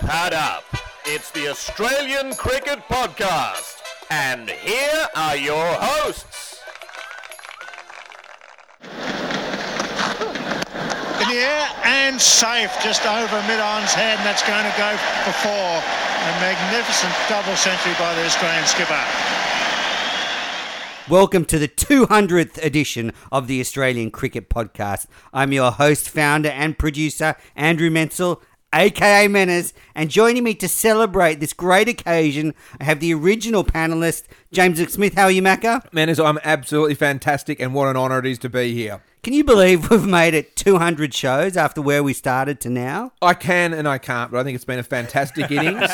Pad up. It's the Australian Cricket Podcast. And here are your hosts. In the air and safe just over mid-on's head, and that's going to go for four. A magnificent double century by the Australian skipper. Welcome to the 200th edition of the Australian Cricket Podcast. I'm your host, founder and producer, Andrew Menzel, aka Menas, and joining me to celebrate this great occasion, I have the original panellist, James Smith. How are you, Macca? Menas, I'm absolutely fantastic, and what an honour it is to be here. Can you believe we've made it 200 shows after where we started to now? I can and I can't, but I think it's been a fantastic innings.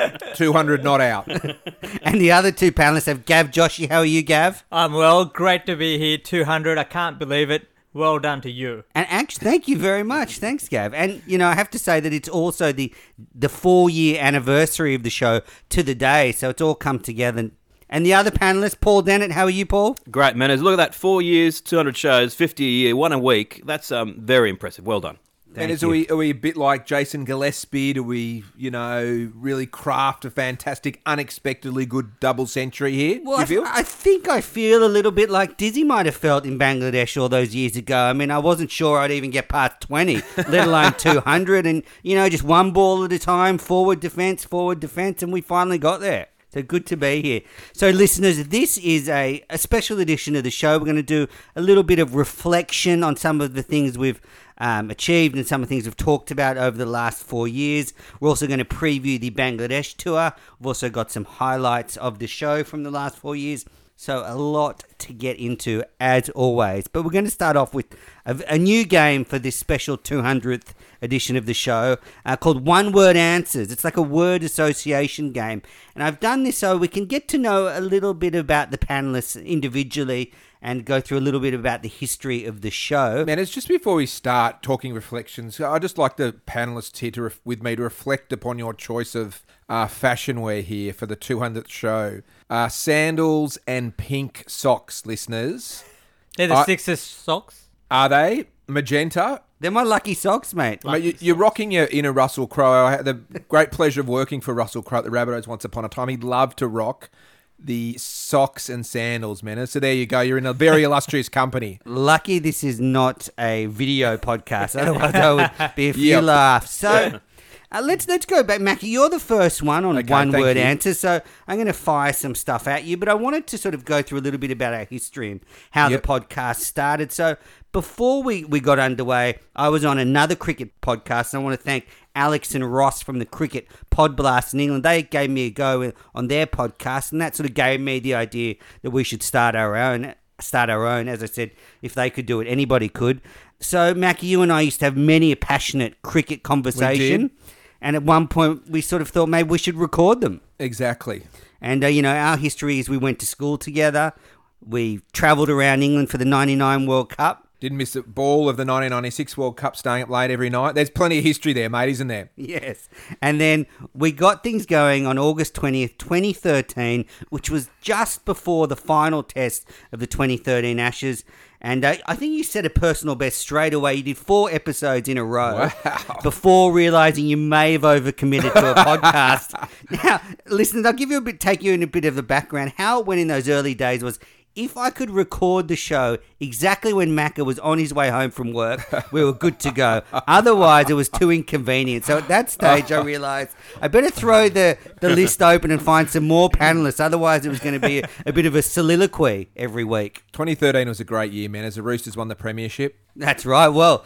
200 not out. And the other two panellists have Gav Joshi. How are you, Gav? I'm well. Great to be here. 200. I can't believe it. Well done to you. And actually, thank you very much. Thanks, Gav. And, you know, I have to say that it's also the 4-year anniversary of the show to the day, so it's all come together. And the other panellist, Paul Dennett. How are you, Paul? Great, Menas. Look at that. 4 years, 200 shows, 50 a year, one a week. That's very impressive. Well done. Menas, are we a bit like Jason Gillespie? Do we, really craft a fantastic, unexpectedly good double century here? Well, you feel? I think I feel a little bit like Dizzy might have felt in Bangladesh all those years ago. I mean, I wasn't sure I'd even get past 20, let alone 200. And, just one ball at a time, forward defence, and we finally got there. So good to be here. So listeners, this is a special edition of the show. We're going to do a little bit of reflection on some of the things we've achieved and some of the things we've talked about over the last 4 years. We're also going to preview the Bangladesh tour. We've also got some highlights of the show from the last 4 years. So a lot to get into as always. But we're going to start off with a new game for this special 200th edition of the show called One Word Answers. It's like a word association game. And I've done this so we can get to know a little bit about the panellists individually and go through a little bit about the history of the show. Menas, just before we start talking reflections, I'd just like the panellists here with me to reflect upon your choice of fashion wear here for the 200th show. Sandals and pink socks, listeners. They're the Sixers socks? Are they? Magenta? They're my lucky socks, mate. Mate, you're rocking your inner Russell Crowe. I had the great pleasure of working for Russell Crowe at the Rabbitohs once upon a time. He'd love to rock the socks and sandals, Menas. So there you go. You're in a very illustrious company. Lucky this is not a video podcast. Otherwise, there would be a few laughs. So let's go back. Mackie, you're the first one on one-word answers. So I'm going to fire some stuff at you. But I wanted to sort of go through a little bit about our history and how the podcast started. So before we got underway, I was on another cricket podcast. And I want to thank Alex and Ross from the Cricket Pod Blast in England. They gave me a go on their podcast, and that sort of gave me the idea that we should start our own. As I said, if they could do it, anybody could. So, Mackie, you and I used to have many a passionate cricket conversation. And at one point, we sort of thought maybe we should record them. Exactly. And, our history is we went to school together. We travelled around England for the 99 World Cup. Didn't miss a ball of the 1996 World Cup, staying up late every night. There's plenty of history there, mate, isn't there? Yes. And then we got things going on August 20th, 2013, which was just before the final test of the 2013 Ashes. And I think you set a personal best straight away. You did 4 episodes in a row before realising you may have overcommitted to a podcast. Now, listeners, I'll take you in a bit of the background. How it went in those early days was, if I could record the show exactly when Macca was on his way home from work, we were good to go. Otherwise, it was too inconvenient. So at that stage, I realised I better throw the list open and find some more panellists. Otherwise, it was going to be a bit of a soliloquy every week. 2013 was a great year, man, as the Roosters won the premiership. That's right. Well,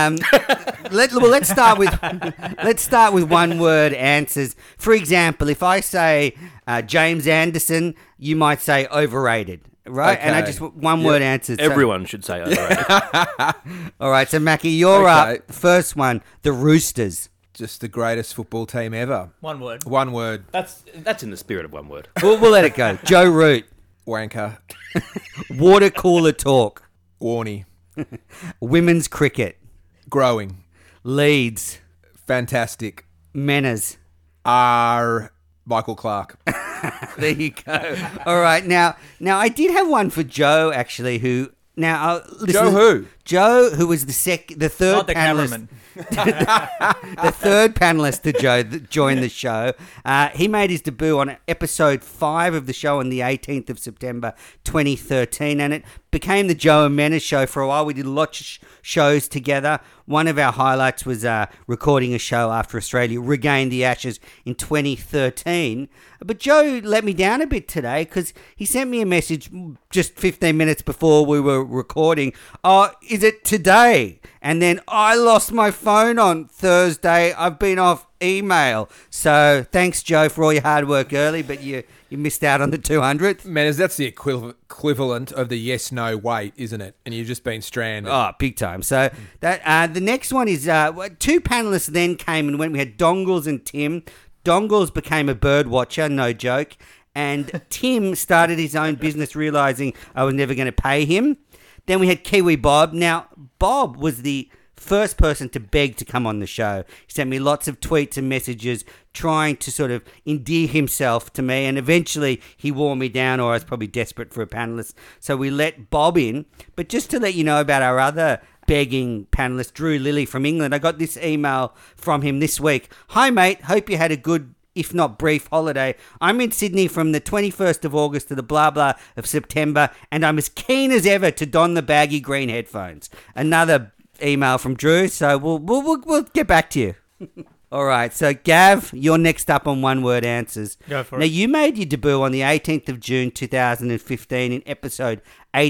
let's start with one-word answers. For example, if I say James Anderson, you might say overrated. Right, okay. And I just one-word answers. Everyone should say overrated. All right, so Mackie, you're up. First one, the Roosters. Just the greatest football team ever. One word. One word. That's in the spirit of one word. We'll let it go. Joe Root. Wanker. Water cooler talk. Warney. Women's cricket. Growing. Leeds. Fantastic. Menas. Michael Clark. There you go. All right. Now I did have one for Joe, actually, who... Now, listen, Joe who? Joe, who was the third Not the panelist. cameraman. the third panelist to join the show. He made his debut on episode 5 of the show on the 18th of September 2013, and it became the Joe and Menace show for a while. We did lots of shows together. One of our highlights was recording a show after Australia regained the Ashes in 2013. But Joe let me down a bit today because he sent me a message just 15 minutes before we were recording. Oh, is it today? And then I lost my phone on Thursday. I've been off email. So thanks, Joe, for all your hard work early, but you missed out on the 200th. Man, that's the equivalent of the yes-no wait, isn't it? And you've just been stranded. Oh, big time. So that the next one is two panelists then came and went. We had Dongles and Tim. Dongles became a bird watcher, no joke. And Tim started his own business, realising I was never going to pay him. Then we had Kiwi Bob. Now, Bob was the first person to beg to come on the show. He sent me lots of tweets and messages trying to sort of endear himself to me, and eventually he wore me down, or I was probably desperate for a panelist. So we let Bob in. But just to let you know about our other begging panelist, Drew Lilly from England, I got this email from him this week. Hi, mate. Hope you had a good, if not brief, holiday. I'm in Sydney from the 21st of August to the blah blah of September, and I'm as keen as ever to don the baggy green headphones. Another email from Drew, so we'll get back to you. All right, so Gav, you're next up on one-word answers. Go for it. Now, you made your debut on the 18th of June 2015 in episode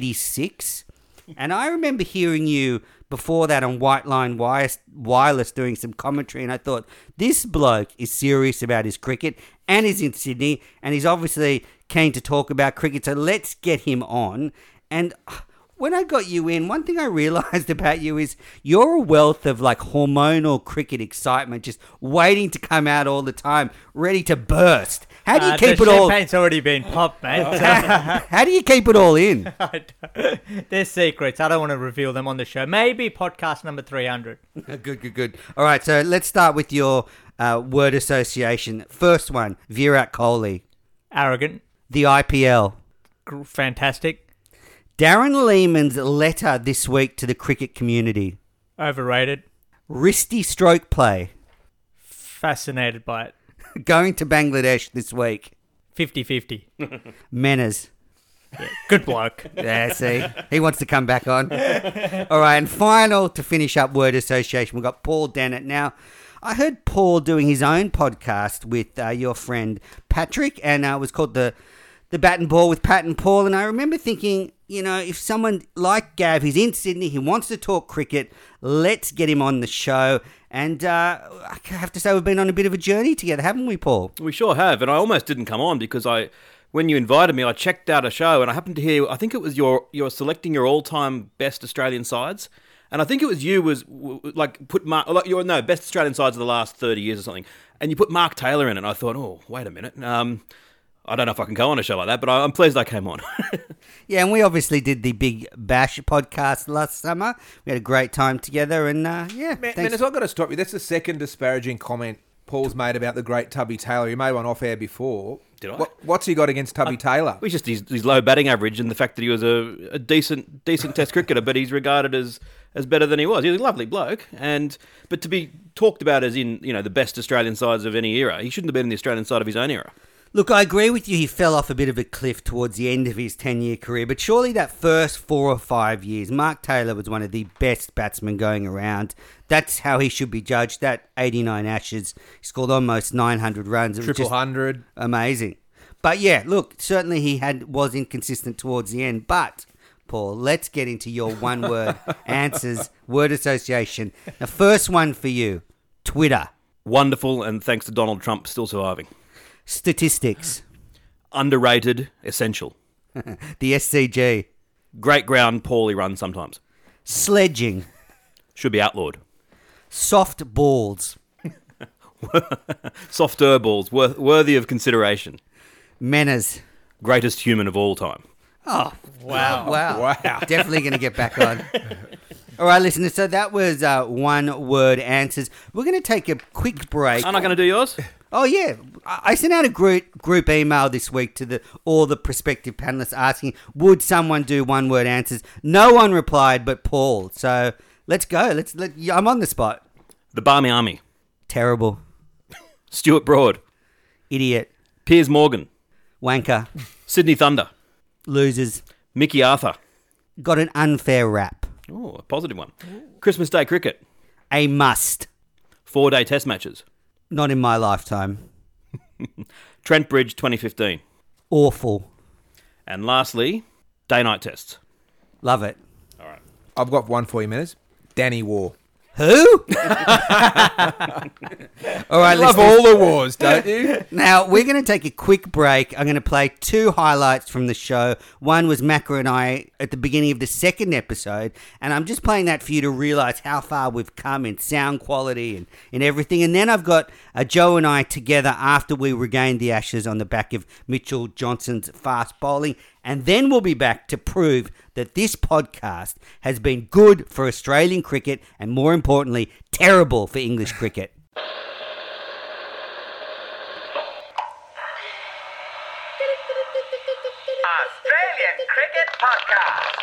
86, and I remember hearing you before that on White Line Wireless doing some commentary, and I thought, this bloke is serious about his cricket, and he's in Sydney, and he's obviously keen to talk about cricket, so let's get him on. And when I got you in, one thing I realised about you is you're a wealth of like hormonal cricket excitement, just waiting to come out all the time, ready to burst. How do you keep it all? The champagne's already been popped, mate. How do you keep it all in? They're secrets. I don't want to reveal them on the show. Maybe podcast number 300. Good. All right, so let's start with your word association. First one, Virat Kohli. Arrogant. The IPL. Fantastic. Darren Lehman's letter this week to the cricket community. Overrated. Wristy stroke play. Fascinated by it. Going to Bangladesh this week. 50-50. Menas. Yeah, good bloke. Yeah, see? He wants to come back on. All right, and final to finish up word association, we've got Paul Dennett. Now, I heard Paul doing his own podcast with your friend Patrick, and it was called the Bat and Ball with Pat and Paul, and I remember thinking, you know, if someone like Gav, he's in Sydney, he wants to talk cricket, let's get him on the show. And I have to say, we've been on a bit of a journey together, haven't we, Paul? We sure have, and I almost didn't come on because when you invited me, I checked out a show and I happened to hear, I think it was you're selecting your all-time best Australian sides, and I think it was you best Australian sides of the last 30 years or something, and you put Mark Taylor in it, and I thought, oh, wait a minute, I don't know if I can go on a show like that, but I'm pleased I came on. Yeah, and we obviously did the Big Bash podcast last summer. We had a great time together, and thanks. Man, I've got to stop you. That's the second disparaging comment Paul's made about the great Tubby Taylor. He made one off air before. Did I? What's he got against Tubby Taylor? It was just his low batting average and the fact that he was a decent Test cricketer, but he's regarded as better than he was. He was a lovely bloke, but to be talked about as in the best Australian sides of any era, he shouldn't have been in the Australian side of his own era. Look, I agree with you. He fell off a bit of a cliff towards the end of his 10-year career, but surely that first 4 or 5 years, Mark Taylor was one of the best batsmen going around. That's how he should be judged. That 89 Ashes, he scored almost 900 runs. It was just 100. amazing. But yeah, look, certainly he was inconsistent towards the end. But, Paul, let's get into your one-word answers, word association. The first one for you, Twitter. Wonderful, and thanks to Donald Trump still surviving. Statistics. Underrated, essential. The SCG. Great ground, poorly run sometimes. Sledging. Should be outlawed. Soft balls. Softer balls, worthy of consideration. Menas. Greatest human of all time. Oh, Wow. wow. Definitely going to get back on. All right, listeners, so that was one-word answers. We're going to take a quick break. Aren't I going to do yours? Oh, yeah. I sent out a group email this week to all the prospective panelists asking, would someone do one-word answers? No one replied but Paul. So let's go. I'm on the spot. The Barmy Army. Terrible. Stuart Broad. Idiot. Piers Morgan. Wanker. Sydney Thunder. Losers. Mickey Arthur. Got an unfair rap. Oh, a positive one. Christmas Day cricket. A must. 4-day test matches. Not in my lifetime. Trent Bridge 2015. Awful. And lastly, day-night tests. Love it. I've got one for you, Menas. Danny War. Who? All right, Love listeners. all the wars, don't you? Now, we're going to take a quick break. I'm going to play 2 highlights from the show. One was Macca and I at the beginning of the second episode, and I'm just playing that for you to realise how far we've come in sound quality and in everything. And then I've got Joe and I together after we regained the Ashes on the back of Mitchell Johnson's fast bowling. And then we'll be back to prove that this podcast has been good for Australian cricket and, more importantly, terrible for English cricket. Australian Cricket Podcast.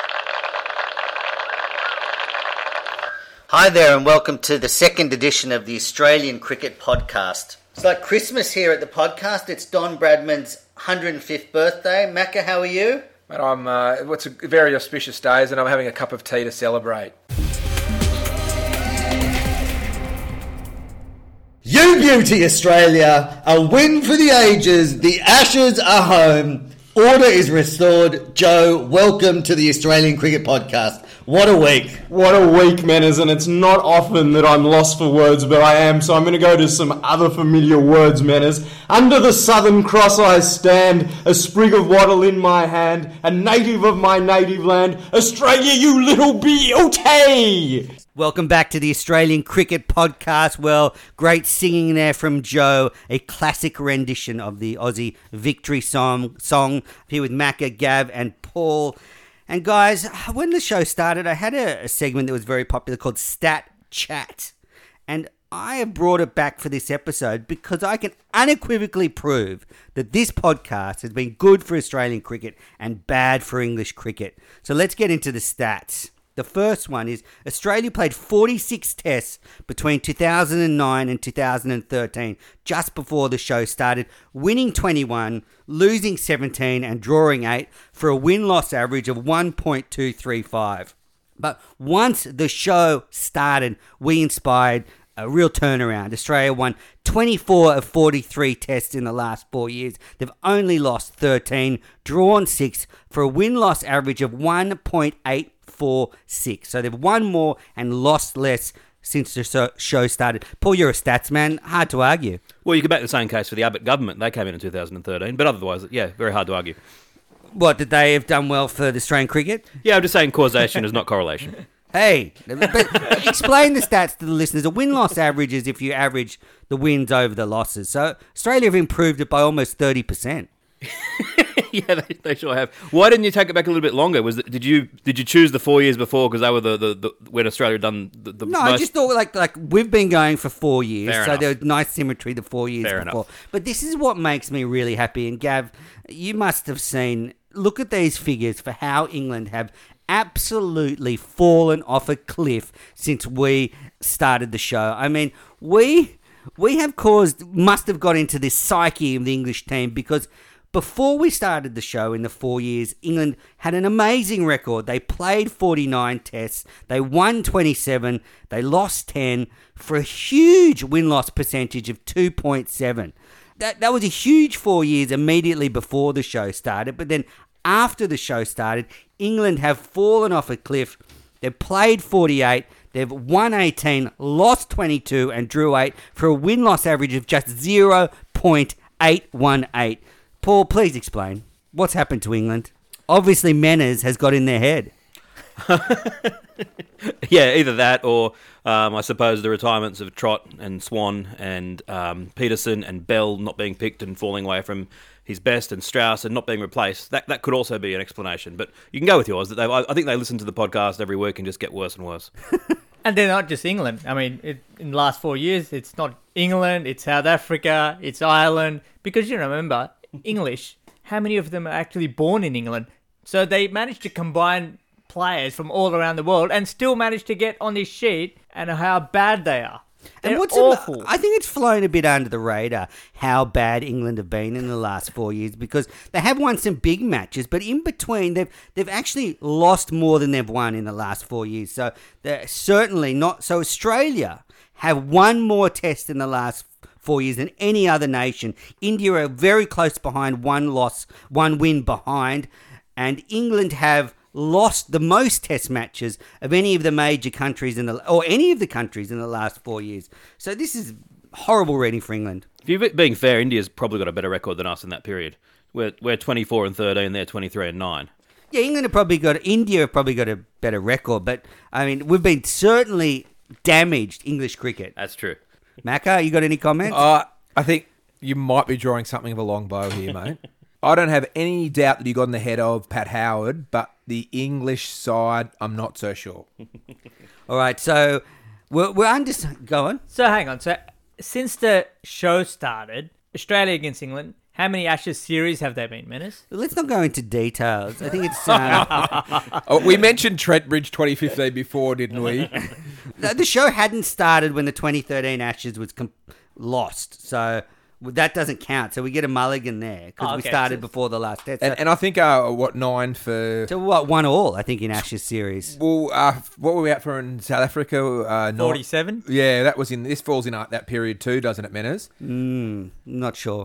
Hi there and welcome to the second edition of the Australian Cricket Podcast. It's like Christmas here at the podcast. It's Don Bradman's 105th birthday. Macca, how are you? But it's a very auspicious day, and I'm having a cup of tea to celebrate. You beauty, Australia! A win for the ages. The Ashes are home. Order is restored. Joe, welcome to the Australian Cricket Podcast. What a week. What a week, Manners, and it's not often that I'm lost for words, but I am, so I'm going to go to some other familiar words, Manners. Under the Southern Cross I stand, a sprig of wattle in my hand, a native of my native land, Australia, you little beauty! Welcome back to the Australian Cricket Podcast. Well, great singing there from Joe, a classic rendition of the Aussie victory song. Here with Macca, Gav and Paul. And guys, when the show started, I had a segment that was very popular called Stat Chat. And I have brought it back for this episode because I can unequivocally prove that this podcast has been good for Australian cricket and bad for English cricket. So let's get into the stats. The first one is Australia played 46 tests between 2009 and 2013, just before the show started, winning 21, losing 17 and drawing 8 for a win-loss average of 1.235. But once the show started, we inspired a real turnaround. Australia won 24 of 43 tests in the last 4 years. They've only lost 13, drawn 6 for a win-loss average of 1.846. So they've won more and lost less since the show started. Paul, you're a stats man. Hard to argue. Well, you could make the same case for the Abbott government. They came in 2013, but otherwise, yeah, very hard to argue. What, did they have done well for the Australian cricket? Yeah, I'm just saying causation is not correlation. Hey, but explain the stats to the listeners. A win-loss average is if you average the wins over the losses. So Australia have improved it by almost 30%. Yeah, they sure have. Why didn't you take it back a little bit longer? Did you choose the 4 years before because they were the when Australia had done the No, most? I just thought like we've been going for 4 years, Fair so enough. there was nice symmetry the 4 years Fair before. enough. But this is what makes me really happy. And Gav, you must have seen. Look at these figures for how England have absolutely fallen off a cliff since we started the show. I mean, we must have got into this psyche of the English team because before we started the show in the 4 years, England had an amazing record. They played 49 tests, they won 27, they lost 10 for a huge win-loss percentage of 2.7. That was a huge 4 years immediately before the show started, but then after the show started, England have fallen off a cliff. They've played 48, they've won 18, lost 22 and drew 8 for a win-loss average of just 0.818. Paul, please explain. What's happened to England? Obviously, Manners has got in their head. Yeah, either that or I suppose the retirements of Trott and Swan and Peterson and Bell not being picked and falling away from his best and Strauss and not being replaced. That could also be an explanation. But you can go with yours. I think they listen to the podcast every week and just get worse and worse. And they're not just England. I mean, in the last 4 years, it's not England, it's South Africa, it's Ireland. Because you remember, English, how many of them are actually born in England? So they managed to combine players from all around the world and still managed to get on this sheet and how bad they are. And They're what's awful. I think it's flown a bit under the radar how bad England have been in the last 4 years, because they have won some big matches, but in between they've actually lost more than they've won in the last 4 years. So they're certainly not. So Australia have won more tests in the last 4 years than any other nation. India are very close behind, one win behind, and England have lost the most test matches of any of the major countries any of the countries in the last 4 years. So this is horrible reading for England. If you're being fair, India's probably got a better record than us in that period. We're 24-13, they're 23-9. Yeah, India have probably got a better record, but I mean, we've been certainly damaged English cricket. That's true. Macca, you got any comments? I think you might be drawing something of a long bow here, mate. I don't have any doubt that you got in the head of Pat Howard, but the English side, I'm not so sure. All right, so we're go on. So hang on. So since the show started, Australia against England, how many Ashes series have there been, Menace? Let's not go into details. I think it's... We mentioned Trent Bridge 2015 before, didn't we? The show hadn't started when the 2013 Ashes was lost, so that doesn't count. So we get a mulligan there because we started before the last test. And I think, 9 for... So 1-1, I think, in Ashes series. Well, what were we at for in South Africa? 47? Yeah, that was this falls in that period too, doesn't it, Menners? Not sure.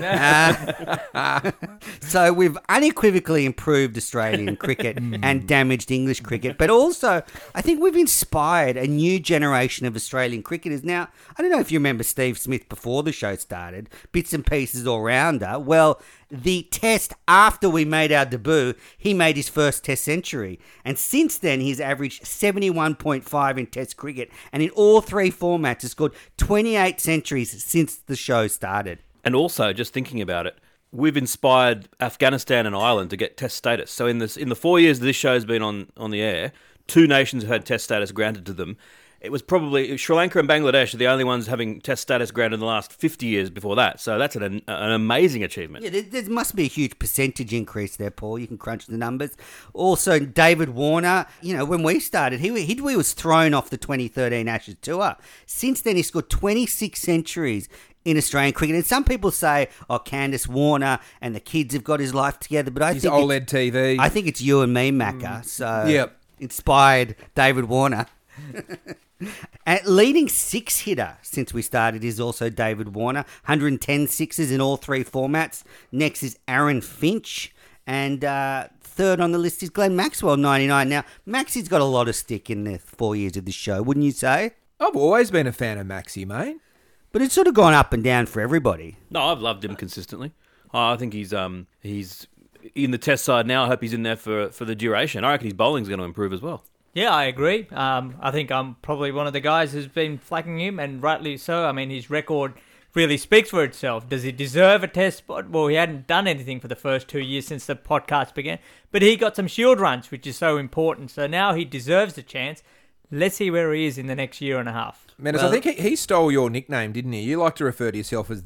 So we've unequivocally improved Australian cricket and damaged English cricket, but also I think we've inspired a new generation of Australian cricketers. Now, I don't know if you remember Steve Smith before the show started, bits and pieces all rounder. Well, the test after we made our debut, he made his first test century. And since then, he's averaged 71.5 in test cricket. And in all three formats, has scored 28 centuries since the show started. And also, just thinking about it, we've inspired Afghanistan and Ireland to get test status. So in the 4 years this show's been on the air, two nations have had test status granted to them. It was probably Sri Lanka and Bangladesh are the only ones having test status granted in the last 50 years before that. So that's an amazing achievement. Yeah, there must be a huge percentage increase there, Paul. You can crunch the numbers. Also, David Warner, when we started, he was thrown off the 2013 Ashes tour. Since then, he scored 26 centuries in Australian cricket. And some people say, Candace Warner and the kids have got his life together. But I think OLED TV. I think it's you and me, Macca. So inspired David Warner. At leading six hitter since we started is also David Warner, 110 sixes in all three formats. Next is Aaron Finch, and third on the list is Glenn Maxwell, 99. Now, Maxie's got a lot of stick in the 4 years of this show, wouldn't you say? I've always been a fan of Maxie, mate. But it's sort of gone up and down for everybody. No, I've loved him consistently. I think he's in the test side now. I hope he's in there for the duration. I reckon his bowling's going to improve as well. Yeah, I agree. I think I'm probably one of the guys who's been flagging him, and rightly so. I mean, his record really speaks for itself. Does he deserve a test spot? Well, he hadn't done anything for the first 2 years since the podcast began, but he got some shield runs, which is so important. So now he deserves a chance. Let's see where he is in the next year and a half. Menace, I think he stole your nickname, didn't he? You like to refer to yourself as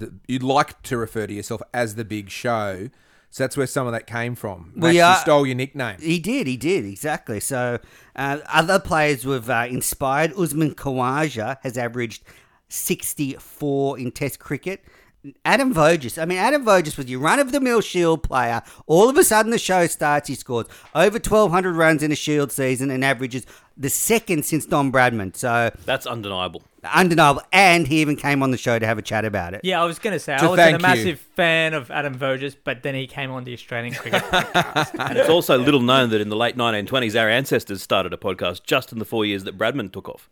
the Big Show. So that's where some of that came from. He stole your nickname. He did, exactly. So other players we've inspired. Usman Khawaja has averaged 64 in Test cricket. Adam Voges was your run-of-the-mill Shield player. All of a sudden the show starts, he scores over 1,200 runs in a Shield season and averages the second since Don Bradman. So that's undeniable. And he even came on the show to have a chat about it. Yeah, I was going to say, I wasn't a massive fan of Adam Voges, but then he came on the Australian Cricket Podcast. And it's also little known that in the late 1920s, our ancestors started a podcast just in the 4 years that Bradman took off.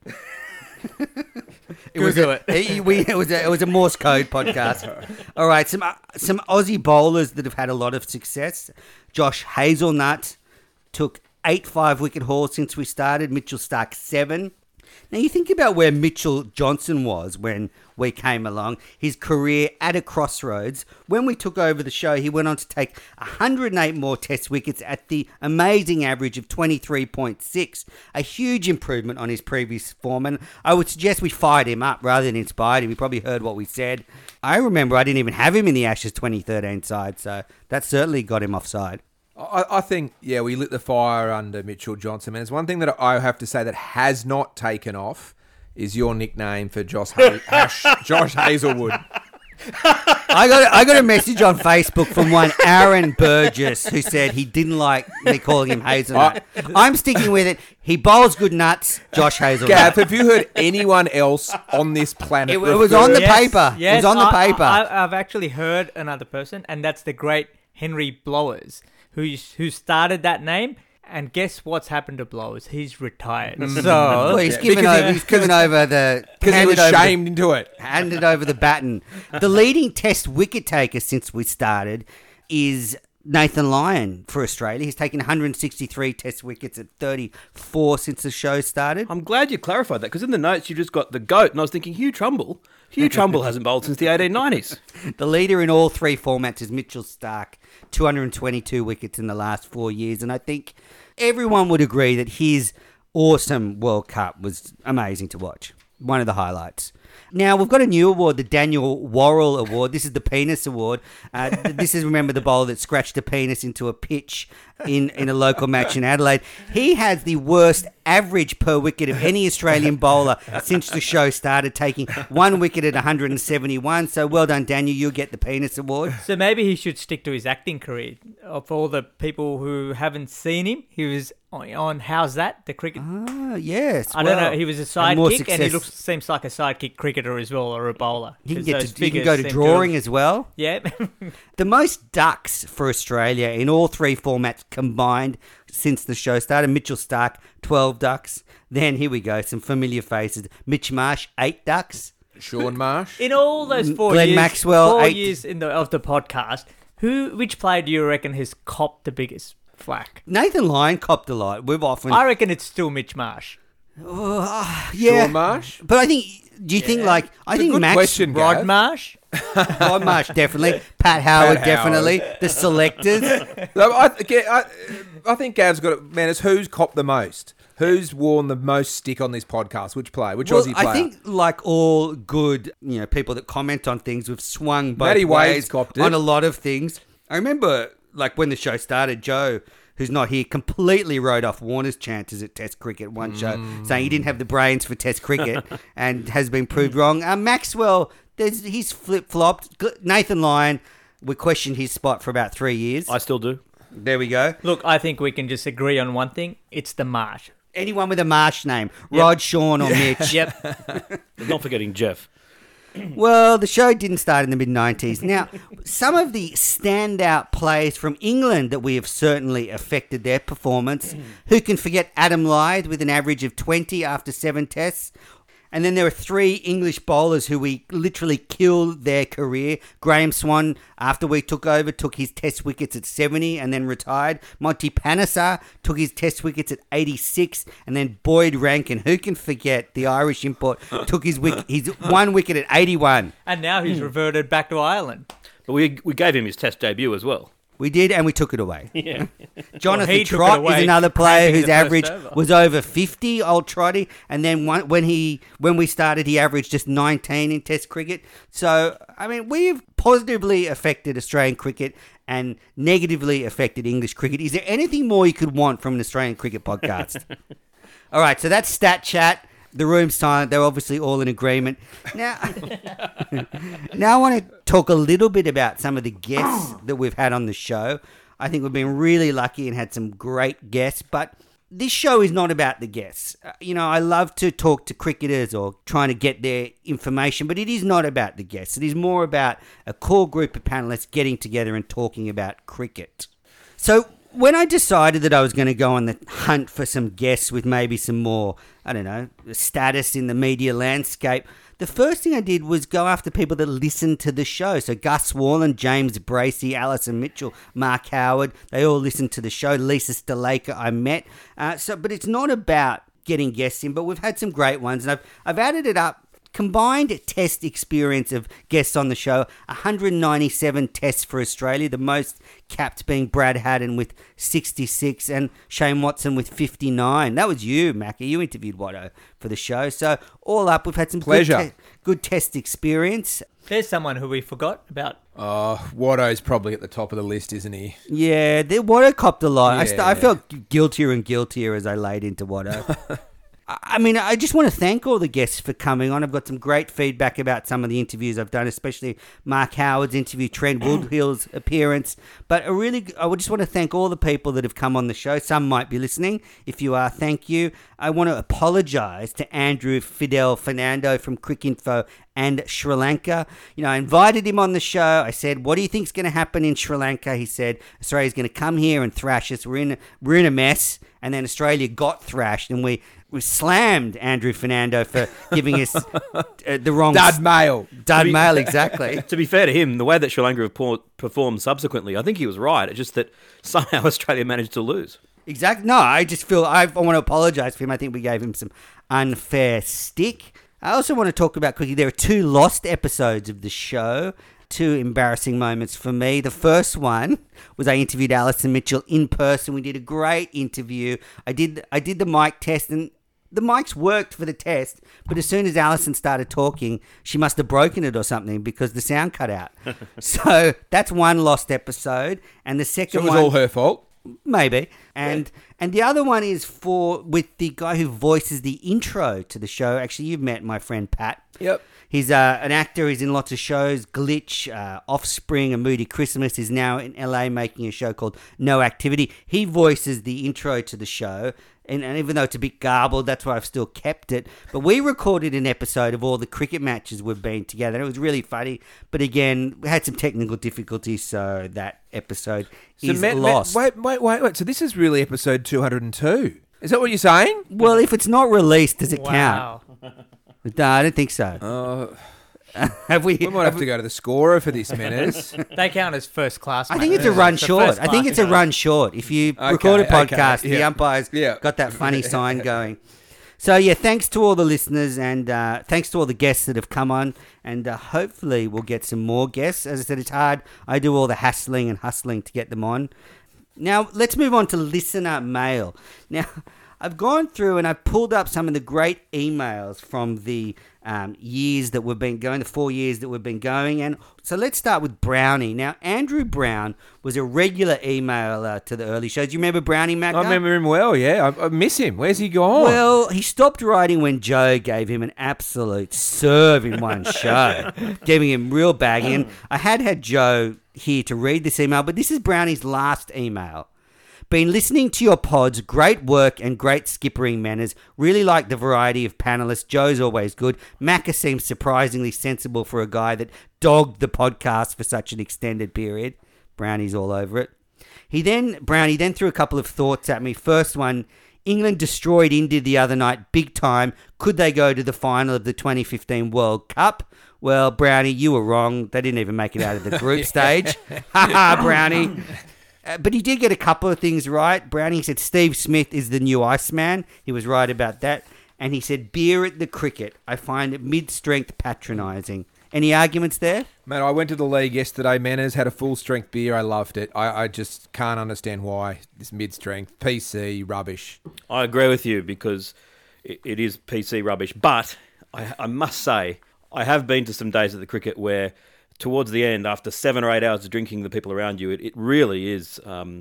It was a Morse code podcast. All right, some Aussie bowlers that have had a lot of success. Josh Hazelnut took 8 5-wicket hauls since we started. Mitchell Starc 7. Now, you think about where Mitchell Johnson was when we came along, his career at a crossroads. When we took over the show, he went on to take 108 more test wickets at the amazing average of 23.6, a huge improvement on his previous form. And I would suggest we fired him up rather than inspired him. He probably heard what we said. I remember I didn't even have him in the Ashes 2013 side, so that certainly got him offside. I think, we lit the fire under Mitchell Johnson. And it's one thing that I have to say that has not taken off is your nickname for Josh Hazelwood. I got a message on Facebook from one Aaron Burgess who said he didn't like me calling him Hazelnut. I'm sticking with it. He bowls good nuts, Josh Hazelnut. Gav, have you heard anyone else on this planet? It was on the paper. Yes, it was on the paper. I've actually heard another person, and that's the great Henry Blowers, who started that name. And guess what's happened to Blowers? He's retired. So well, he's given over the because he was shamed into it. Handed over the baton. The leading Test wicket taker since we started is Nathan Lyon for Australia. He's taken 163 Test wickets at 34 since the show started. I'm glad you clarified that because in the notes you just got the GOAT, and I was thinking Hugh Trumbull. Hugh Trumbull hasn't bowled since the 1890s. The leader in all three formats is Mitchell Starc, 222 wickets in the last 4 years, and I think everyone would agree that his awesome World Cup was amazing to watch. One of the highlights. Now, we've got a new award, the Daniel Worrell Award. This is the Penis Award. This is, remember, the bowler that scratched a penis into a pitch in a local match in Adelaide. He has the worst average per wicket of any Australian bowler since the show started, taking 1 wicket at 171. So well done, Daniel. You'll get the Penis Award. So maybe he should stick to his acting career. For all the people who haven't seen him, he was on How's That, the cricket. Ah, yes. I don't know. He was a sidekick, and he seems like a sidekick cricketer as well, or a bowler. He can go to drawing as well. Yeah. The most ducks for Australia in all three formats combined since the show started. Mitchell Starc, 12 ducks. Then, here we go, some familiar faces. Mitch Marsh, 8 ducks. Sean Marsh. In all those 4 Glenn years, Maxwell, 4 8. years of the podcast, which player do you reckon has copped the biggest flack? Nathan Lyon copped a lot. I reckon it's still Mitch Marsh. Yeah. Sean Marsh? But I think... Do you think It's a good question, Rod Gav. Marsh? Rod Marsh, definitely. Pat Howard, definitely. The selectors. No, I think Gav's got it. Man, it's who's copped the most. Who's worn the most stick on this podcast? Which player? Which Aussie player? I think, like all good, people that comment on things, we've swung both Matty ways Wade's copped it. on a lot of things. I remember, like, when the show started, Joe, who's not here, completely wrote off Warner's chances at Test cricket one show, saying he didn't have the brains for Test cricket and has been proved wrong. Maxwell, he's flip-flopped. Nathan Lyon, we questioned his spot for about 3 years. I still do. There we go. Look, I think we can just agree on one thing. It's the Marsh. Anyone with a Marsh name. Rod, Sean or Mitch. Yep. Not forgetting Jeff. Well, the show didn't start in the mid-90s. Now, some of the standout players from England that we have certainly affected their performance. Who can forget Adam Lyth with an average of 20 after 7 tests? And then there are 3 English bowlers who we literally killed their career. Graham Swan, after we took over, took his Test wickets at 70 and then retired. Monty Panesar took his Test wickets at 86, and then Boyd Rankin, who can forget the Irish import, took his 1 wicket at 81. And now he's reverted back to Ireland. But we gave him his Test debut as well. We did, and we took it away. Yeah. Jonathan Well, he took Trott it away, is another player cramping whose the first average over. was over 50, old Trotty. And then when we started, he averaged just 19 in Test cricket. So, I mean, we've positively affected Australian cricket and negatively affected English cricket. Is there anything more you could want from an Australian cricket podcast? All right, so that's Stat Chat. The room's silent. They're obviously all in agreement. Now I want to talk a little bit about some of the guests that we've had on the show. I think we've been really lucky and had some great guests, but this show is not about the guests. I love to talk to cricketers or trying to get their information, but it is not about the guests. It is more about a core group of panelists getting together and talking about cricket. So when I decided that I was going to go on the hunt for some guests with maybe some more, status in the media landscape, the first thing I did was go after people that listen to the show. So Gus Worland, James Bracey, Alison Mitchell, Mark Howard, they all listen to the show. Lisa Stalaker I met. But it's not about getting guests in, but we've had some great ones. And I've added it up. Combined test experience of guests on the show, 197 tests for Australia, the most capped being Brad Haddin with 66 and Shane Watson with 59. That was you, Mackie. You interviewed Watto for the show. So all up, we've had some good test experience. There's someone who we forgot about. Oh, Watto's probably at the top of the list, isn't he? Yeah, Watto copped a lot. Yeah. I felt guiltier and guiltier as I laid into Watto. I mean, I just want to thank all the guests for coming on. I've got some great feedback about some of the interviews I've done, especially Mark Howard's interview, Trent Woodhill's appearance. But I would just want to thank all the people that have come on the show. Some might be listening. If you are, thank you. I want to apologise to Andrew Fidel Fernando from Cricinfo and Sri Lanka. I invited him on the show. I said, what do you think's going to happen in Sri Lanka? He said, Australia's going to come here and thrash us. We're in a mess. And then Australia got thrashed, and we slammed Andrew Fernando for giving us the wrong... Dud mail. Dud mail, exactly. To be fair to him, the way that Sri Lanka have performed subsequently, I think he was right. It's just that somehow Australia managed to lose. Exactly. No, I just feel I want to apologise for him. I think we gave him some unfair stick. I also want to talk about quickly, there are 2 lost episodes of the show. 2 embarrassing moments for me. The first one was I interviewed Alison Mitchell in person. We did a great interview. I did the mic test, and the mics worked for the test, but as soon as Alison started talking, she must have broken it or something because the sound cut out. So that's one lost episode, and the second So it was one, all her fault? Maybe. And the other one is with the guy who voices the intro to the show. Actually, you've met my friend Pat. Yep. He's an actor. He's in lots of shows. Glitch, Offspring, A Moody Christmas. Is now in LA making a show called No Activity. He voices the intro to the show. And even though it's a bit garbled, that's why I've still kept it. But we recorded an episode of all the cricket matches we've been together. It was really funny. But again, we had some technical difficulties, so that episode is lost. Wait. So this is really episode 202. Is that what you're saying? Well, if it's not released, does it count? No, I don't think so. We might have to go to the scorer for this, Menace. They count as first class. I think it's a run short. I think it's a run short. If you record a podcast, the umpire's got that funny sign going. So, thanks to all the listeners and thanks to all the guests that have come on. And hopefully we'll get some more guests. As I said, it's hard. I do all the hassling and hustling to get them on. Now, let's move on to listener mail. Now, I've gone through and I've pulled up some of the great emails from the years that we've been going, the 4 years that we've been going. And so let's start with Brownie. Now, Andrew Brown was a regular emailer to the early shows. Do you remember Brownie, Mac? I remember him well, yeah. I miss him. Where's he gone? Well, he stopped writing when Joe gave him an absolute serve in one show, giving him real bagging. And I had Joe here to read this email, but this is Brownie's last email. Been listening to your pods, great work and great skippering manners. Really like the variety of panellists. Joe's always good. Macca seems surprisingly sensible for a guy that dogged the podcast for such an extended period. Brownie's all over it. Brownie then threw a couple of thoughts at me. First one, England destroyed India the other night, big time. Could they go to the final of the 2015 World Cup? Well, Brownie, you were wrong. They didn't even make it out of the group stage. Ha ha, Brownie. But he did get a couple of things right. Brownie said Steve Smith is the new Iceman. He was right about that. And he said beer at the cricket. I find it mid-strength patronising. Any arguments there? Man, I went to the league yesterday. Manners had a full-strength beer. I loved it. I just can't understand why this mid-strength. PC, rubbish. I agree with you because it is PC rubbish. But I must say, I have been to some days at the cricket where towards the end, after 7 or 8 hours of drinking the people around you, it really is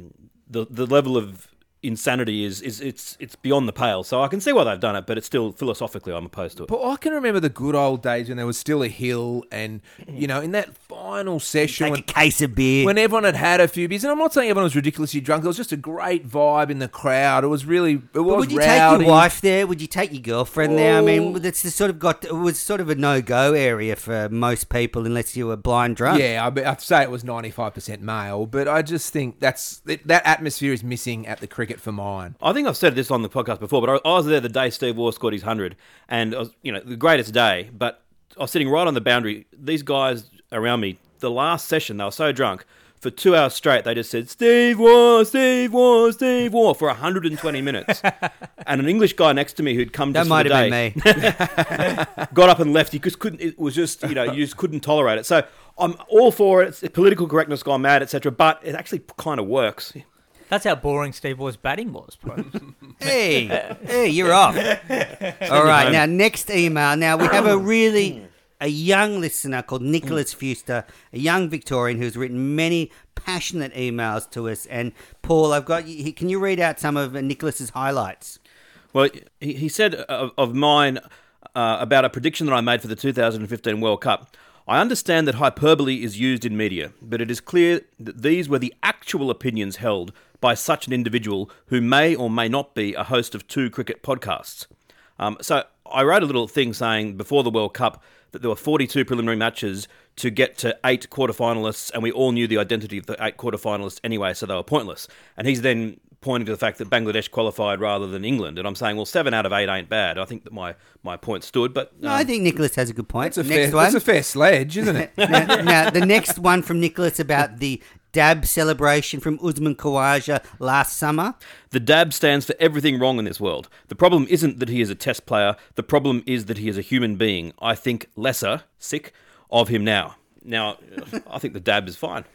the level of insanity it's beyond the pale. So I can see why they've done it, but it's still philosophically I'm opposed to it. But I can remember the good old days when there was still a hill, and in that final session, Take a case of beer, when everyone had a few beers, and I'm not saying everyone was ridiculously drunk. There was just a great vibe in the crowd. It was really would you take your wife there? Would you take your girlfriend there? I mean, it's it was sort of a no-go area for most people unless you were blind drunk. Yeah, I'd say it was 95% male, but I just think that atmosphere is missing at the cricket for mine. I think I've said this on the podcast before, but I was there the day Steve Waugh scored his 100, and I was, the greatest day, but I was sitting right on the boundary. These guys around me, the last session, they were so drunk, for 2 hours straight, they just said, Steve Waugh, Steve Waugh, Steve Waugh, for 120 minutes. And an English guy next to me who'd come just for the day, been me. got up and left. He just couldn't, it was just, you just couldn't tolerate it. So I'm all for it. It's political correctness gone mad, etc. But it actually kind of works. That's how boring Steve Waugh's batting was, bro. Hey, you're off. All right, now next email. Now we have a young listener called Nicholas Fuster, a young Victorian who's written many passionate emails to us. And Paul, I've got you. Can you read out some of Nicholas's highlights? Well, he said of mine about a prediction that I made for the 2015 World Cup. I understand that hyperbole is used in media, but it is clear that these were the actual opinions held by such an individual who may or may not be a host of 2 cricket podcasts. So I wrote a little thing saying before the World Cup that there were 42 preliminary matches to get to 8 quarterfinalists, and we all knew the identity of the 8 quarterfinalists anyway, so they were pointless. And he's then pointing to the fact that Bangladesh qualified rather than England, and I'm saying, well, 7 out of 8 ain't bad. I think that my point stood, but... No, I think Nicholas has a good point. That's a fair sledge, isn't it? now, the next one from Nicholas about the DAB celebration from Usman Khawaja last summer. The DAB stands for everything wrong in this world. The problem isn't that he is a test player. The problem is that he is a human being. I think sick of him now. Now, I think the DAB is fine.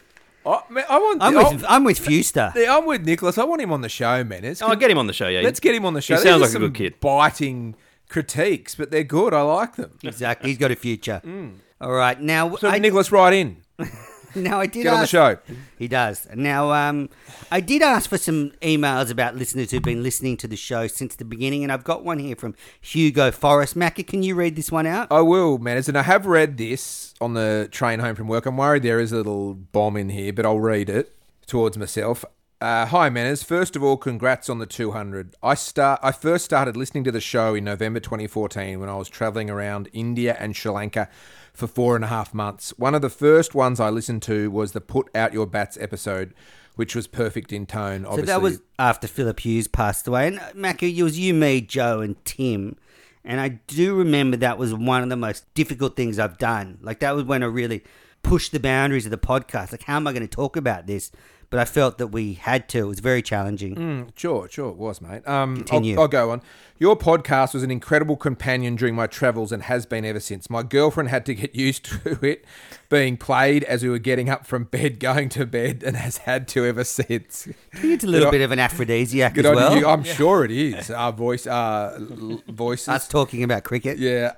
I'm with Fuster. Yeah, I'm with Nicholas. I want him on the show, Menace. I'll get him on the show, yeah. Let's get him on the show. He sounds like a good kid. Biting critiques, but they're good. I like them. Exactly. He's got a future. All right. Now, so Nicholas, write in. Now, I did get on the show. He does. Now, I did ask for some emails about listeners who've been listening to the show since the beginning, and I've got one here from Hugo Forrest. Macca, can you read this one out? I will, Manners, and I have read this on the train home from work. I'm worried there is a little bomb in here, but I'll read it towards myself. Hi, Manners. First of all, congrats on the 200. I first started listening to the show in November 2014 when I was travelling around India and Sri Lanka for 4.5 months. One of the first ones I listened to was the Put Out Your Bats episode, which was perfect in tone. Obviously. So that was after Philip Hughes passed away. And Macca, it was you, me, Joe, and Tim. And I do remember that was one of the most difficult things I've done. Like, that was when I really pushed the boundaries of the podcast. Like, how am I going to talk about this? But I felt that we had to. It was very challenging. Sure, it was, mate. Continue. I'll go on. Your podcast was an incredible companion during my travels and has been ever since. My girlfriend had to get used to it being played as we were getting up from bed, going to bed, and has had to ever since. It's a little bit of an aphrodisiac as well. You. I'm sure it is. Our voices. Us talking about cricket. Yeah.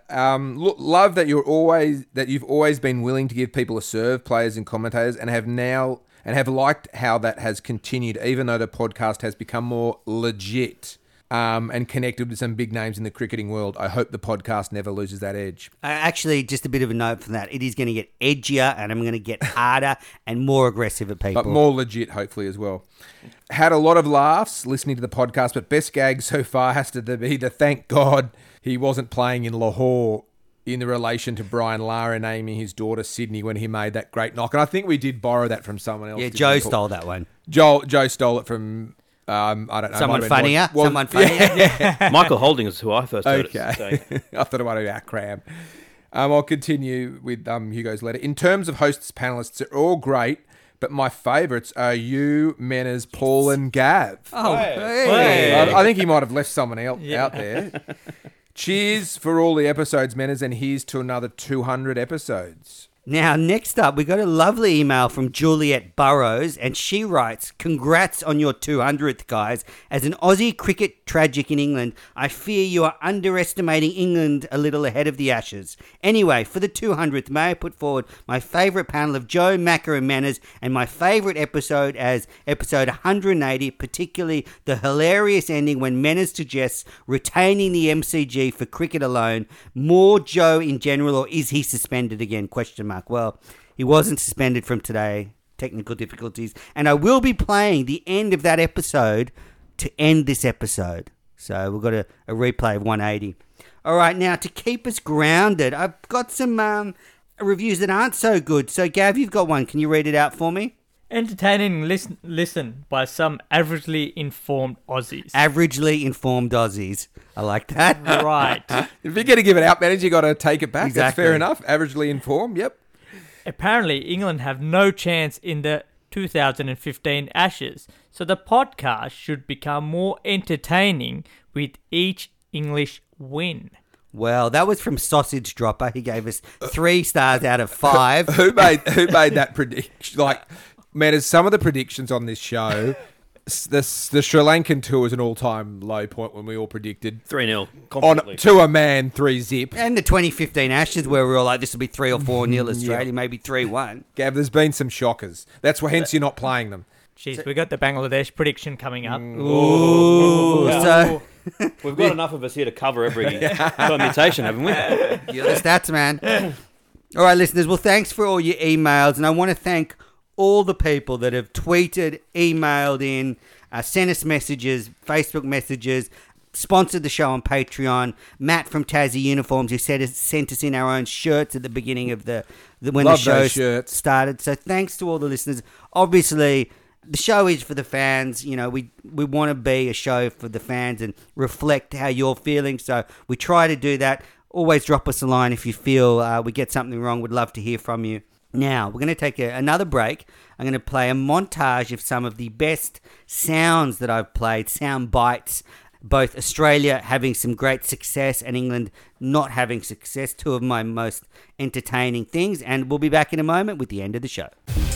Love that you've always been willing to give people a serve, players and commentators, and have liked how that has continued, even though the podcast has become more legit and connected with some big names in the cricketing world. I hope the podcast never loses that edge. Actually, just a bit of a note from that. It is going to get edgier, and I'm going to get harder and more aggressive at people. But more legit, hopefully, as well. Had a lot of laughs listening to the podcast, but best gag so far has to be the thank God he wasn't playing in Lahore in the relation to Brian Lara naming his daughter Sydney when he made that great knock. And I think we did borrow that from someone else. Yeah, Joe stole that one. Joe stole it from, I don't know. Someone funnier? Someone funnier? Yeah. Michael Holding is who I first heard it. Okay. I thought it might be Cram. I'll continue with Hugo's letter. In terms of hosts, panellists, they're all great, but my favourites are you, Manners, Paul and Gav. Oh, hey. I think he might have left someone else out there. Cheers for all the episodes, Manners, and here's to another 200 episodes. Now, next up, we got a lovely email from Juliet Burrows, and she writes, congrats on your 200th, guys. As an Aussie cricket tragic in England, I fear you are underestimating England a little ahead of the Ashes. Anyway, for the 200th, may I put forward my favourite panel of Joe, Macca and Manners, and my favourite episode as episode 180, particularly the hilarious ending when Manners suggests retaining the MCG for cricket alone. More Joe in general, or is he suspended again? ? Well, he wasn't suspended from today. Technical difficulties. And I will be playing the end of that episode to end this episode. So we've got a replay of 180. All right, now to keep us grounded, I've got some reviews that aren't so good. So, Gav, you've got one. Can you read it out for me? Entertaining listen by some averagely informed Aussies. Averagely informed Aussies. I like that. Right. If you're going to give it out, Manners, you got to take it back. Exactly. That's fair enough. Averagely informed, yep. Apparently, England have no chance in the 2015 Ashes, so the podcast should become more entertaining with each English win. Well, that was from Sausage Dropper. He gave us 3 stars out of 5. Who made that prediction? Like, Manners, some of the predictions on this show, the Sri Lankan tour was an all-time low point when we all predicted 3-0 confidently. To a man, 3-zip. And the 2015 Ashes where we were all like, this will be 3 or 4-0 Australia, maybe 3-1. Gav, there's been some shockers. That's why, hence you're not playing them. Jeez, we got the Bangladesh prediction coming up. Ooh. We've got enough of us here to cover every permutation, haven't we? You're the stats man. All right, listeners. Well, thanks for all your emails, and I want to thank all the people that have tweeted, emailed in, sent us messages, Facebook messages, sponsored the show on Patreon. Matt from Tassie Uniforms, who sent us in our own shirts at the beginning of when Love the those show shirts. started. So thanks to all the listeners. Obviously, the show is for the fans. You know, we want to be a show for the fans and reflect how you're feeling. So we try to do that. Always drop us a line if you feel we get something wrong. We'd love to hear from you. Now, we're going to take another break. I'm going to play a montage of some of the best sounds that I've played, sound bites, both Australia having some great success and England not having success, two of my most entertaining things. And we'll be back in a moment with the end of the show.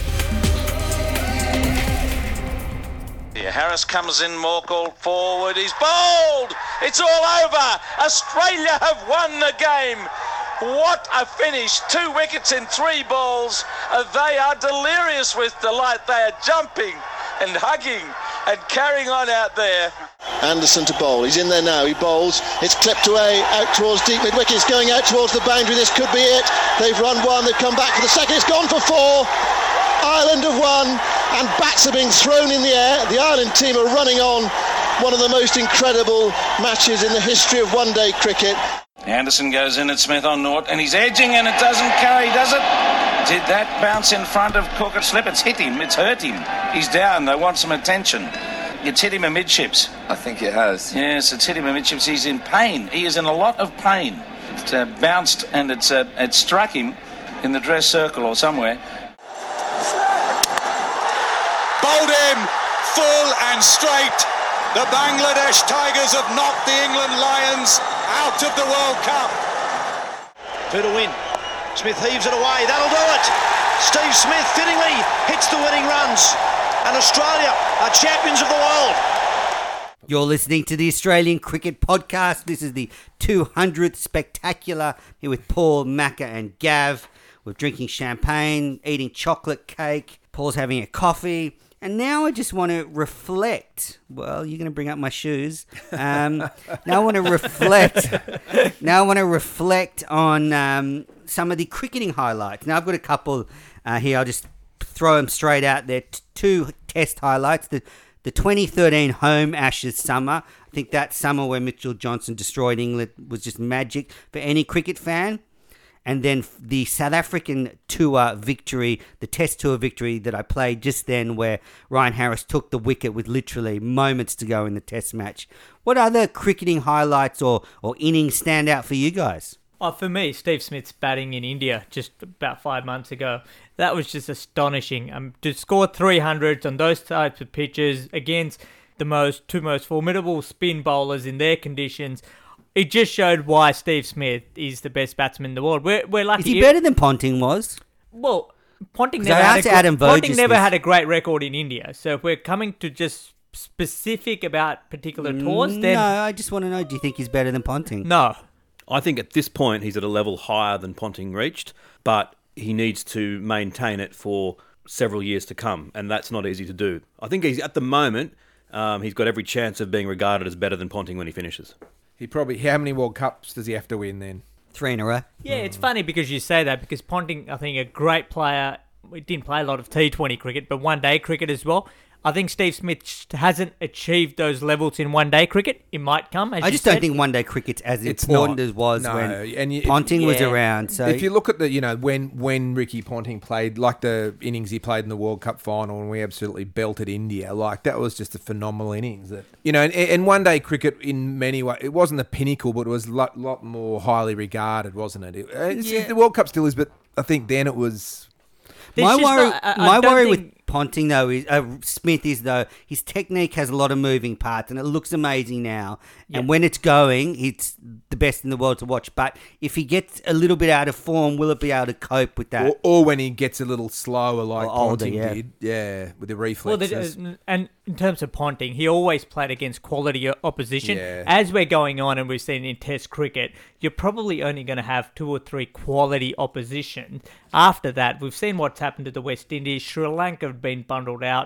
Harris comes in, Morkel forward, he's bowled! It's all over! Australia have won the game! What a finish! 2 wickets in 3 balls. They are delirious with delight. They are jumping and hugging and carrying on out there. Anderson to bowl. He's in there now. He bowls. It's clipped away out towards deep mid wicket. It's going out towards the boundary. This could be it. They've run 1. They've come back for the second. It's gone for 4. Ireland have won, and bats are being thrown in the air. The Ireland team are running on. One of the most incredible matches in the history of one-day cricket. Anderson goes in at Smith on naught, and he's edging, and it doesn't carry, does it? Did that bounce in front of Cook and slip? It's hit him. It's hurt him. He's down. They want some attention. It's hit him amidships. I think it has. Yes, it's hit him amidships. He's in pain. He is in a lot of pain. It's bounced, and it struck him in the dress circle or somewhere. Bowled him full and straight. The Bangladesh Tigers have knocked the England Lions out of the World Cup. 2 to win. Smith heaves it away. That'll do it. Steve Smith fittingly hits the winning runs. And Australia are champions of the world. You're listening to the Australian Cricket Podcast. This is the 200th Spectacular here with Paul, Macca and Gav. We're drinking champagne, eating chocolate cake. Paul's having a coffee. And now I just want to reflect. Well, you're going to bring up my shoes. Now I want to reflect. Now I want to reflect on some of the cricketing highlights. Now I've got a couple here. I'll just throw them straight out there. 2 test highlights. The 2013 home Ashes summer. I think that summer where Mitchell Johnson destroyed England was just magic for any cricket fan. And then the South African tour victory, the test tour victory that I played just then where Ryan Harris took the wicket with literally moments to go in the test match. What other cricketing highlights or innings stand out for you guys? For me, Steve Smith's batting in India just about 5 months ago, that was just astonishing. To score 300s on those types of pitches against the two most formidable spin bowlers in their conditions, it just showed why Steve Smith is the best batsman in the world. We're lucky. Is he better than Ponting was? Well, Ponting Adam never had a great record in India. So if we're coming to just specific about particular tours, then... No, I just want to know, do you think he's better than Ponting? No. I think at this point he's at a level higher than Ponting reached, but he needs to maintain it for several years to come, and that's not easy to do. I think he's at the moment, he's got every chance of being regarded as better than Ponting when he finishes. How many World Cups does he have to win then? 3 in a row. Yeah, it's funny because you say that because Ponting, I think, a great player. He didn't play a lot of T20 cricket, but one-day cricket as well. I think Steve Smith hasn't achieved those levels in one-day cricket. It might come, as I just don't think one-day cricket's as important as was when Ponting was around. So if you look at when Ricky Ponting played, like the innings he played in the World Cup final, and we absolutely belted India, like that was just a phenomenal innings. That and one-day cricket in many ways, it wasn't the pinnacle, but it was a lot more highly regarded, wasn't it? The World Cup still is, but I think then it was. My worry with Ponting, though, is Smith is, though, his technique has a lot of moving parts and it looks amazing now. Yep. And when it's going, it's the best in the world to watch. But if he gets a little bit out of form, will it be able to cope with that? Or when he gets a little slower like Ponting did, with the reflexes. Well, and in terms of Ponting, he always played against quality opposition. Yeah. As we're going on and we've seen in Test cricket, you're probably only going to have 2 or 3 quality opposition. After that, we've seen what's happened to the West Indies. Sri Lanka have been bundled out.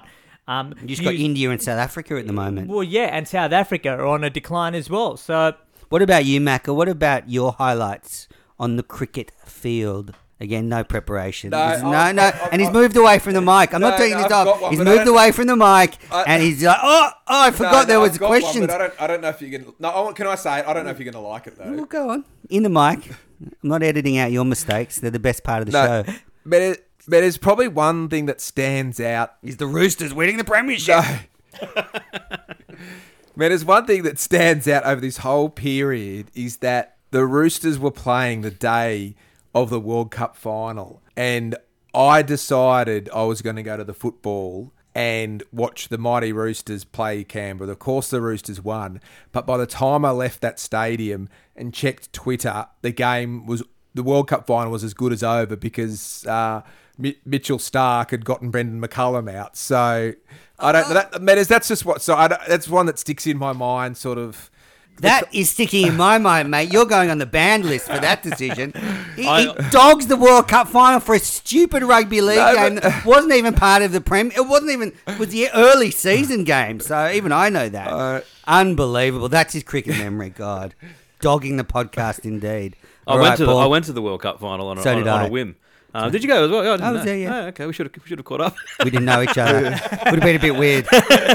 You just got India and South Africa at the moment. Well, yeah, and South Africa are on a decline as well. So, what about you, Macca? What about your highlights on the cricket field? Again, no preparation. No, and he's moved away from the mic. I'm not taking this off. He's moved away from the mic, and he's like, I forgot there was a question. I don't know if you can. No, can I say it? I don't know if you're going to like it though. Well, go on. In the mic. I'm not editing out your mistakes. They're the best part of the show. But there's probably one thing that stands out. Is the Roosters winning the premiership? No. There's one thing that stands out over this whole period is that the Roosters were playing the day of the World Cup final, and I decided I was going to go to the football and watch the mighty Roosters play Canberra. Of course, the Roosters won, but by the time I left that stadium and checked Twitter, the World Cup final was as good as over because Mitchell Starc had gotten Brendan McCullum out. So I don't know. That's just what. That's one that sticks in my mind, sort of. That is sticking in my mind, mate. You're going on the banned list for that decision. He dogs the World Cup final for a stupid rugby league game that wasn't even part of the Prem. It was the early season game, so even I know that. Unbelievable. That's his cricket memory, God. Dogging the podcast indeed. I went to the World Cup final on a whim. Did you go as well? I was there, yeah. Oh, okay, we should have caught up. We didn't know each other. Would have been a bit weird.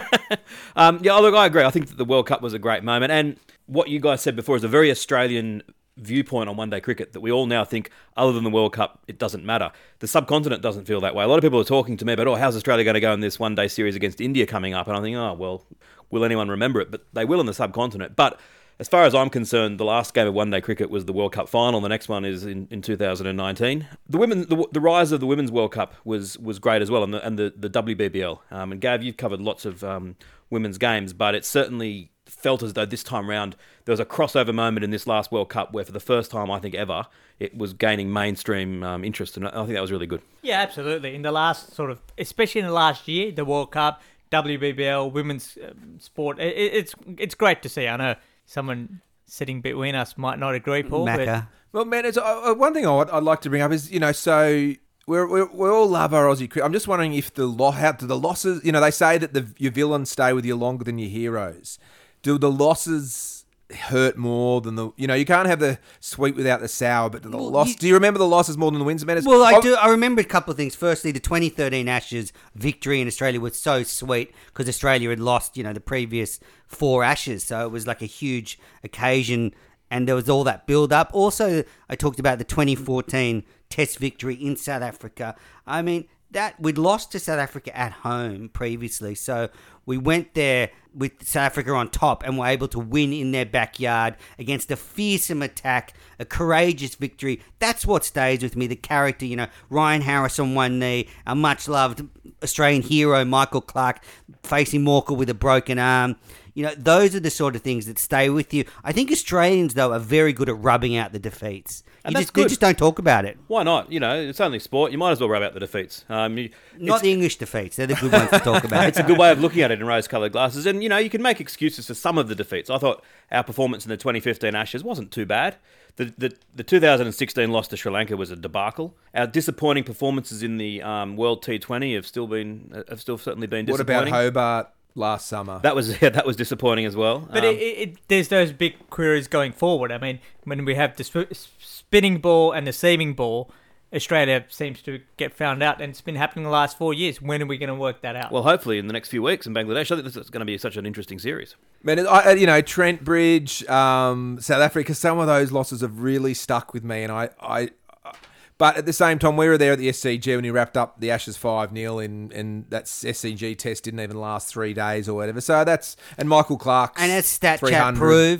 Look, I agree. I think that the World Cup was a great moment, and what you guys said before is a very Australian viewpoint on one-day cricket, that we all now think, other than the World Cup, it doesn't matter. The subcontinent doesn't feel that way. A lot of people are talking to me about, how's Australia going to go in this one-day series against India coming up? And I think, will anyone remember it? But they will in the subcontinent. But as far as I'm concerned, the last game of one-day cricket was the World Cup final. The next one is in 2019. The rise of the Women's World Cup was great as well, and the WBBL. And Gav, you've covered lots of women's games, but it certainly felt as though this time round there was a crossover moment in this last World Cup where, for the first time I think ever, it was gaining mainstream interest, and I think that was really good. Yeah, absolutely. In the last especially in the last year, the World Cup, WBBL, women's sport, it's great to see. I know someone sitting between us might not agree, Paul. Macca. Well, man, it's one thing I'd like to bring up is, so we all love our Aussie cricket. I'm just wondering if the losses, they say that your villains stay with you longer than your heroes. Do the losses hurt more than you can't have the sweet without the sour, but do you remember the losses more than the wins? Well, I do. I remember a couple of things. Firstly, the 2013 Ashes victory in Australia was so sweet because Australia had lost, the previous 4 Ashes. So it was like a huge occasion, and there was all that build-up. Also, I talked about the 2014 Test victory in South Africa. I mean, that we'd lost to South Africa at home previously, so we went there with South Africa on top and were able to win in their backyard against a fearsome attack, a courageous victory. That's what stays with me, the character, Ryan Harris on one knee, a much-loved Australian hero, Michael Clarke, facing Morkel with a broken arm. Those are the sort of things that stay with you. I think Australians, though, are very good at rubbing out the defeats. They just don't talk about it. Why not? It's only sport. You might as well rub out the defeats. Not the English defeats. They're the good ones to talk about. It's a good way of looking at it in rose-coloured glasses. And, you can make excuses for some of the defeats. I thought our performance in the 2015 Ashes wasn't too bad. The 2016 loss to Sri Lanka was a debacle. Our disappointing performances in the World T20 have still certainly been disappointing. What about Hobart last summer? That was disappointing as well. But there's those big queries going forward. I mean, when we have the spinning ball and the seaming ball, Australia seems to get found out, and it's been happening the last 4 years. When are we going to work that out? Well, hopefully in the next few weeks in Bangladesh. I think this is going to be such an interesting series. Man, Trent Bridge, South Africa, some of those losses have really stuck with me, and but at the same time, we were there at the SCG when he wrapped up the Ashes 5-0, and that SCG test didn't even last 3 days or whatever. So and Michael Clarke's and as StatChat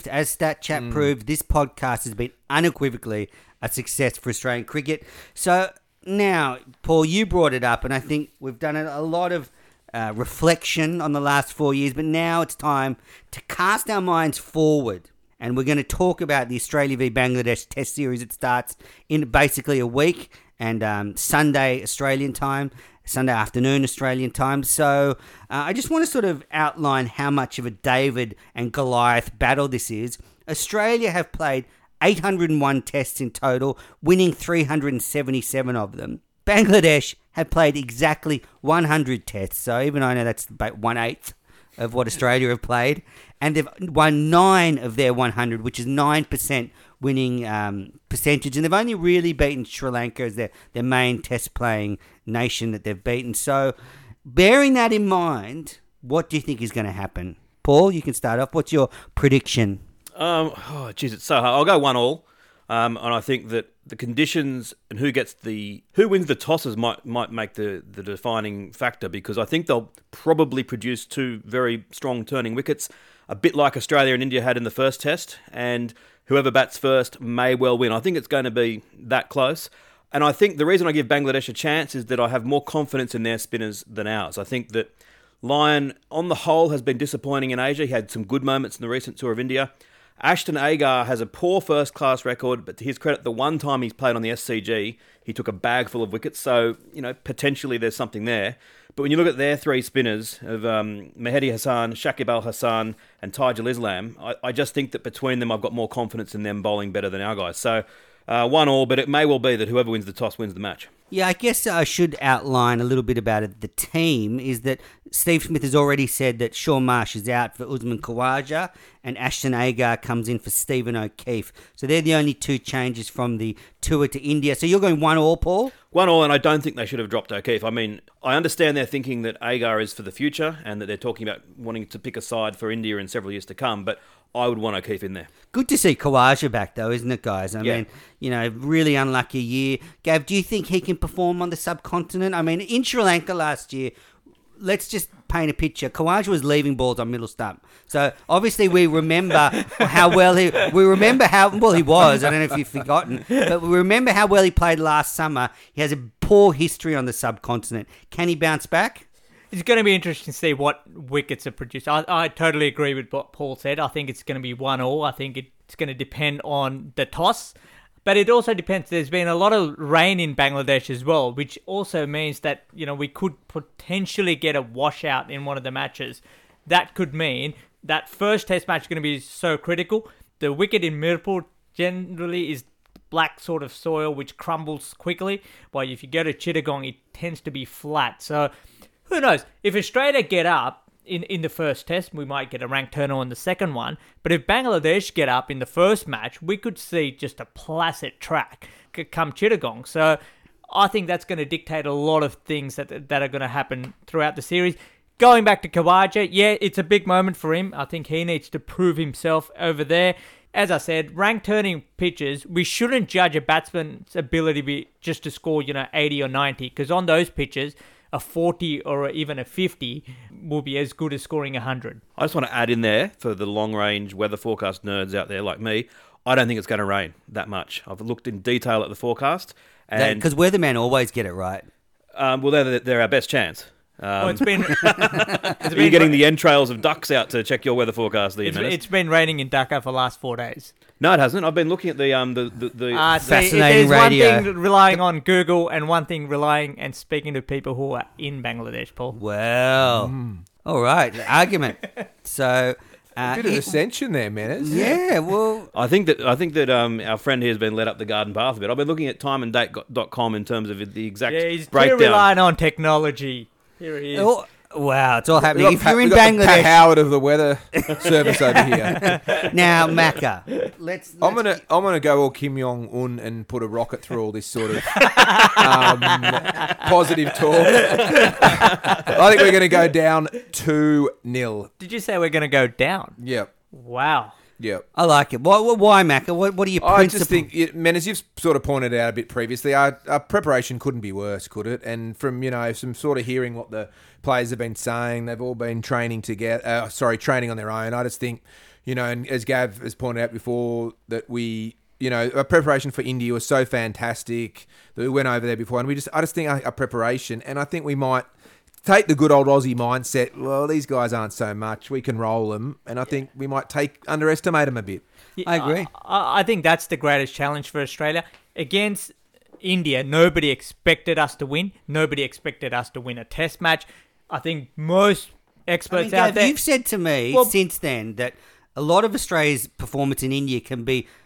proved, this podcast has been unequivocally a success for Australian cricket. So now, Paul, you brought it up, and I think we've done a lot of reflection on the last 4 years, but now it's time to cast our minds forward. And we're going to talk about the Australia v Bangladesh Test Series. It starts in basically a week, and Sunday Australian time, Sunday afternoon Australian time. So I just want to sort of outline how much of a David and Goliath battle this is. Australia have played 801 tests in total, winning 377 of them. Bangladesh have played exactly 100 tests. So even though I know that's about 1/8 of what Australia have played, and they've won 9 of their 100, which is 9% winning percentage, and they've only really beaten Sri Lanka as their main test-playing nation that they've beaten. So bearing that in mind, what do you think is going to happen? Paul, you can start off. What's your prediction? It's so hard. I'll go 1-1. And I think that the conditions and who wins the tosses might make the defining factor, because I think they'll probably produce 2 very strong turning wickets, a bit like Australia and India had in the first test, and whoever bats first may well win. I think it's going to be that close. And I think the reason I give Bangladesh a chance is that I have more confidence in their spinners than ours. I think that Lyon, on the whole, has been disappointing in Asia. He had some good moments in the recent tour of India. Ashton Agar has a poor first-class record, but to his credit, the one time he's played on the SCG, he took a bag full of wickets, so, potentially there's something there. But when you look at their 3 spinners of Mehdi Hassan, Shakib Al Hassan and Taijul Islam, I just think that between them I've got more confidence in them bowling better than our guys. So 1-1, but it may well be that whoever wins the toss wins the match. Yeah, I guess I should outline a little bit about it. The team is that Steve Smith has already said that Shaun Marsh is out for Usman Khawaja and Ashton Agar comes in for Stephen O'Keefe. So they're the only 2 changes from the tour to India. So you're going 1-1, Paul? 1-1, and I don't think they should have dropped O'Keefe. I mean, I understand they're thinking that Agar is for the future and that they're talking about wanting to pick a side for India in several years to come, but I would want O'Keefe in there. Good to see Khawaja back, though, isn't it, guys? I mean, really unlucky year. Gav, do you think he can perform on the subcontinent? I mean, in Sri Lanka last year, let's just paint a picture. Khawaja was leaving balls on middle stump. So obviously we remember how well he was. I don't know if you've forgotten, but we remember how well he played last summer. He has a poor history on the subcontinent. Can he bounce back? It's going to be interesting to see what wickets are produced. I totally agree with what Paul said. I think it's going to be 1-1. I think it's going to depend on the toss. But it also depends. There's been a lot of rain in Bangladesh as well, which also means that, we could potentially get a washout in one of the matches. That could mean that first test match is going to be so critical. The wicket in Mirpur generally is black sort of soil, which crumbles quickly. But if you go to Chittagong, it tends to be flat. So who knows? If Australia get up in the first test, we might get a rank turner on the second one. But if Bangladesh get up in the first match, we could see just a placid track come Chittagong. So I think that's going to dictate a lot of things that are going to happen throughout the series. Going back to Khawaja, yeah, it's a big moment for him. I think he needs to prove himself over there. As I said, rank turning pitches, we shouldn't judge a batsman's ability just to score, 80 or 90, because on those pitches, a 40 or even a 50 will be as good as scoring 100. I just want to add in there, for the long-range weather forecast nerds out there like me, I don't think it's going to rain that much. I've looked in detail at the forecast. Because weathermen always get it right. Well, they're our best chance. It's been... Are you getting the entrails of ducks out to check your weather forecast? It's been raining in Dhaka for the last 4 days. No, it hasn't. I've been looking at the fascinating there's radio. One thing relying on Google and one thing relying and speaking to people who are in Bangladesh, Paul. Well, all right, argument. So a bit of ascension there, Menace. Yeah, well, I think that our friend here has been led up the garden path a bit. I've been looking at timeanddate.com in terms of the exact he's breakdown. Too relying on technology. Here he is. Oh, wow, it's all happening. If you're in Pat Bangladesh, Howard of the weather service over here. Now, Macca, let's I'm gonna go all Kim Jong Un and put a rocket through all this sort of positive talk. I think we're gonna go down 2-0. Did you say we're gonna go down? Yep. Wow. Yep. I like it. Why Macca? What are your principles? I just think, man, as you've sort of pointed out a bit previously, our preparation couldn't be worse, could it? And from, some sort of hearing what the players have been saying, they've all been training together, training on their own. I just think, and as Gav has pointed out before, that we, our preparation for India was so fantastic that we went over there before. And I just think our preparation, and I think we might take the good old Aussie mindset. Well, these guys aren't so much. We can roll them. And I think we might underestimate them a bit. Yeah, I agree. I think that's the greatest challenge for Australia. Against India, nobody expected us to win. Nobody expected us to win a test match. I think most experts out there... You've said to me since then that a lot of Australia's performance in India can be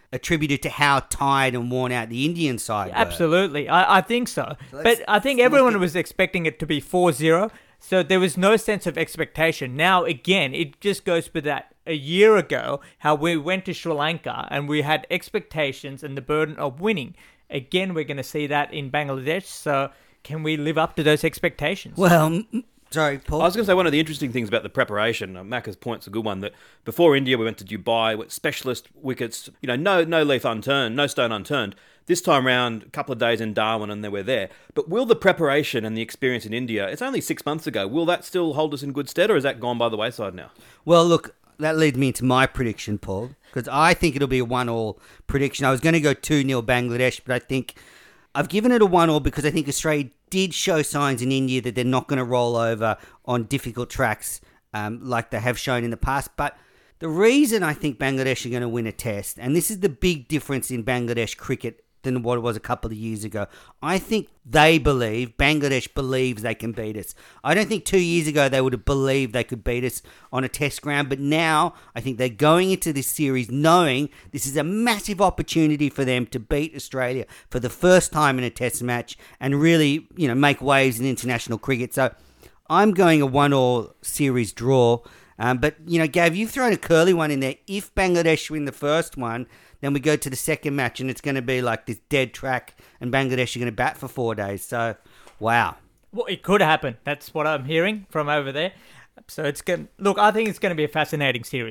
attributed to how tired and worn out the Indian side were. Absolutely. I think so. But I think everyone was expecting it to be 4-0, so there was no sense of expectation. Now, again, it just goes with that a year ago, how we went to Sri Lanka and we had expectations and the burden of winning. Again, we're going to see that in Bangladesh, so can we live up to those expectations? Well, sorry, Paul. I was going to say one of the interesting things about the preparation, Macca's point's a good one, that before India we went to Dubai with specialist wickets, no leaf unturned, no stone unturned. This time round, a couple of days in Darwin and then we're there. But will the preparation and the experience in India, it's only 6 months ago, will that still hold us in good stead or has that gone by the wayside now? Well, look, that leads me into my prediction, Paul, because I think it'll be a 1-1 prediction. I was going to go 2-0 Bangladesh, but I think I've given it a 1-1 because I think Australia did show signs in India that they're not going to roll over on difficult tracks like they have shown in the past. But the reason I think Bangladesh are going to win a test, and this is the big difference in Bangladesh cricket than what it was a couple of years ago. I think Bangladesh believes they can beat us. I don't think 2 years ago they would have believed they could beat us on a test ground, but now I think they're going into this series knowing this is a massive opportunity for them to beat Australia for the first time in a test match and really, make waves in international cricket. So I'm going a 1-1 series draw. But, Gav, you've thrown a curly one in there. If Bangladesh win the first one, then we go to the second match and it's going to be like this dead track and Bangladesh are going to bat for 4 days. So, wow. Well, it could happen. That's what I'm hearing from over there. So I think it's going to be a fascinating series.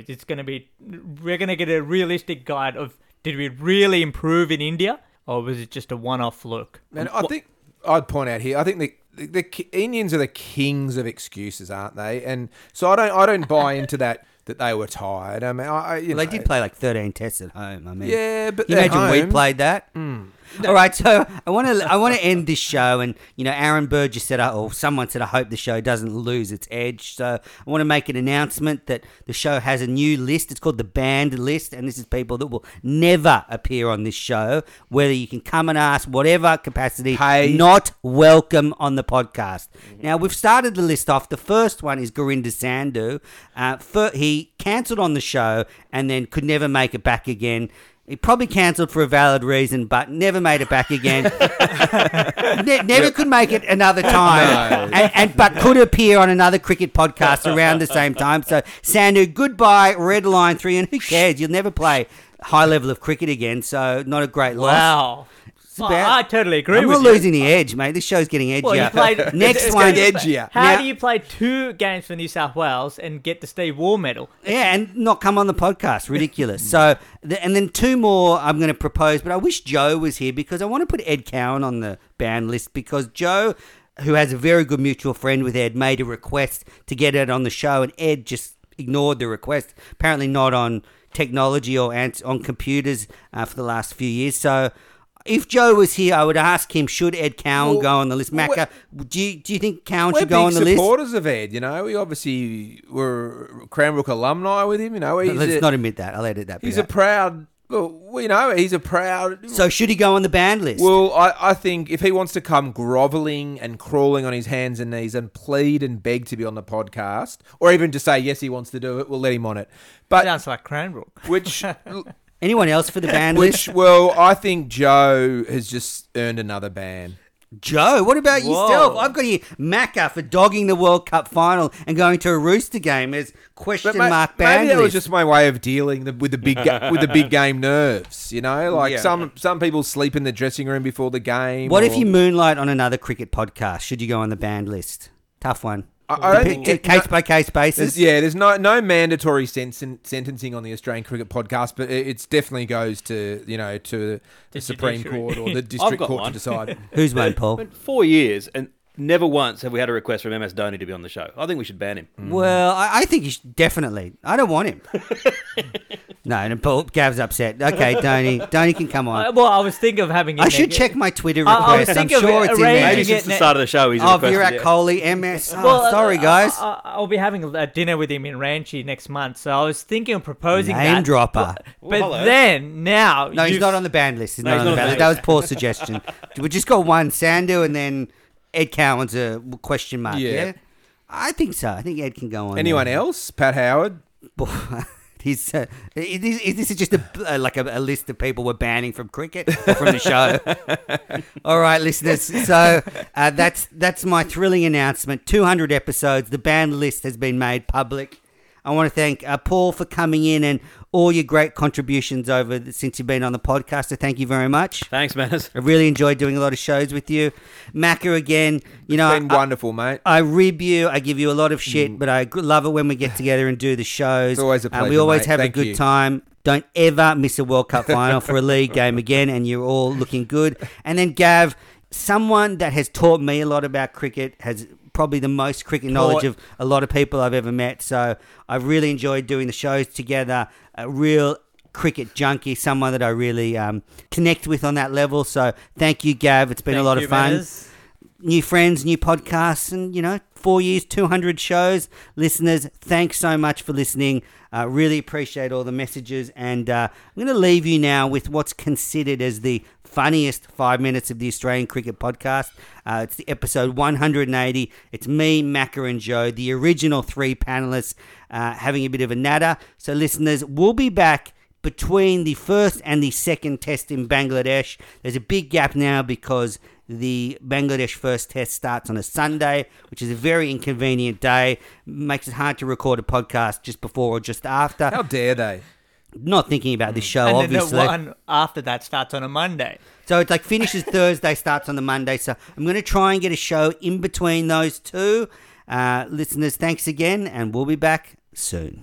We're going to get a realistic guide of, did we really improve in India or was it just a one-off look? And I think I'd point out here, I think the Indians are the kings of excuses, aren't they? And so I don't buy into that they were tired. I mean, they did play like 13 tests at home. I mean, yeah, but you imagine we home. played that. All right, so I want to end this show, and Aaron Bird just said, or someone said, I hope the show doesn't lose its edge. So I want to make an announcement that the show has a new list. It's called the Banned List, and this is people that will never appear on this show, whether you can come and ask whatever capacity, not welcome on the podcast. Now we've started the list off. The first one is Gurinder Sandhu. He cancelled on the show and then could never make it back again. He probably cancelled for a valid reason, but never made it back again. Never could make it another time, but could appear on another cricket podcast around the same time. So, Sandhu, goodbye, red line 3, and who cares? You'll never play high level of cricket again, so not a great loss. Wow. I totally agree with you. I'm not losing the edge, mate. This show's getting edgier. Well, you played, Next one. Edgier. How do you play 2 games for New South Wales and get the Steve Waugh medal? Yeah, and not come on the podcast. Ridiculous. So, and then 2 more I'm going to propose, but I wish Joe was here because I want to put Ed Cowan on the ban list because Joe, who has a very good mutual friend with Ed, made a request to get Ed on the show, and Ed just ignored the request. Apparently not on technology or on computers for the last few years. So, if Joe was here, I would ask him, should Ed Cowan go on the list? Macca, do you think Cowan should go on the list? We're big supporters of Ed, We obviously were Cranbrook alumni with him, Let's not admit that. I'll edit that. He's a proud... he's a proud... So should he go on the banned list? Well, I think if he wants to come grovelling and crawling on his hands and knees and plead and beg to be on the podcast, or even to say, yes, he wants to do it, we'll let him on it. But sounds like Cranbrook. Which... Anyone else for the ban list? Well, I think Joe has just earned another ban. Joe, what about yourself? I've got here Macca for dogging the World Cup final and going to a Rooster game as question mark ban Maybe that list. was just my way of dealing with the big game nerves. Some people sleep in the dressing room before the game. What if you moonlight on another cricket podcast? Should you go on the banned list? Tough one. I don't think case-by-case basis. There's no mandatory sentencing on the Australian Cricket Podcast, but it definitely goes to to the Supreme Court or the District Court to decide. Who's one, Paul? 4 years and never once have we had a request from MS Dhoni to be on the show. I think we should ban him. Well, I think you should definitely. I don't want him. No, and Paul Gav's upset. Okay, Dhoni can come on. Well, I was thinking of having. I should check my Twitter request. I'm sure it's in there. Maybe since the start of the show, he's requested. Virat Kohli, MS. Sorry, guys. I'll be having a dinner with him in Ranchi next month, so I was thinking of proposing Name that. dropper. But then now, no, he's not on the banned list. He's not on the banned list. That was Paul's suggestion. We just got one, Sandhu, and then Ed Cowan's a question mark. Yeah, I think so. I think Ed can go on. Anyone else? Pat Howard. Is this just a list of people we're banning from cricket or from the show? All right, listeners. So that's my thrilling announcement. 200 episodes. The banned list has been made public. I want to thank Paul for coming in and all your great contributions since you've been on the podcast. So thank you very much. Thanks, Manners. I really enjoyed doing a lot of shows with you. Macca, again, It's been wonderful, mate. I rib you. I give you a lot of shit, but I love it when we get together and do the shows. It's always a pleasure, we always mate. have Thank a good you. time. Don't ever miss a World Cup final for a league game again, and you're all looking good. And then Gav, someone that has taught me a lot about cricket, has probably the most cricket knowledge of a lot of people I've ever met. So I've really enjoyed doing the shows together. A real cricket junkie, someone that I really connect with on that level. So thank you, Gav. It's been a lot of fun. Manners. New friends, new podcasts, and 4 years, 200 shows. Listeners, thanks so much for listening. Really appreciate all the messages, and I'm going to leave you now with what's considered as the funniest 5 minutes of the Australian Cricket Podcast. It's the episode 180. It's me, Macca, and Joe, the original 3 panelists, having a bit of a natter. So listeners, we'll be back between the first and the second test in Bangladesh. There's a big gap now because the Bangladesh first test starts on a Sunday, which is a very inconvenient day. Makes it hard to record a podcast just before or just after. How dare they? Not thinking about this show, And obviously. then the one after that starts on a Monday. So it's like finishes Thursday, starts on the Monday. So I'm going to try and get a show in between those two. Listeners, thanks again, and we'll be back soon.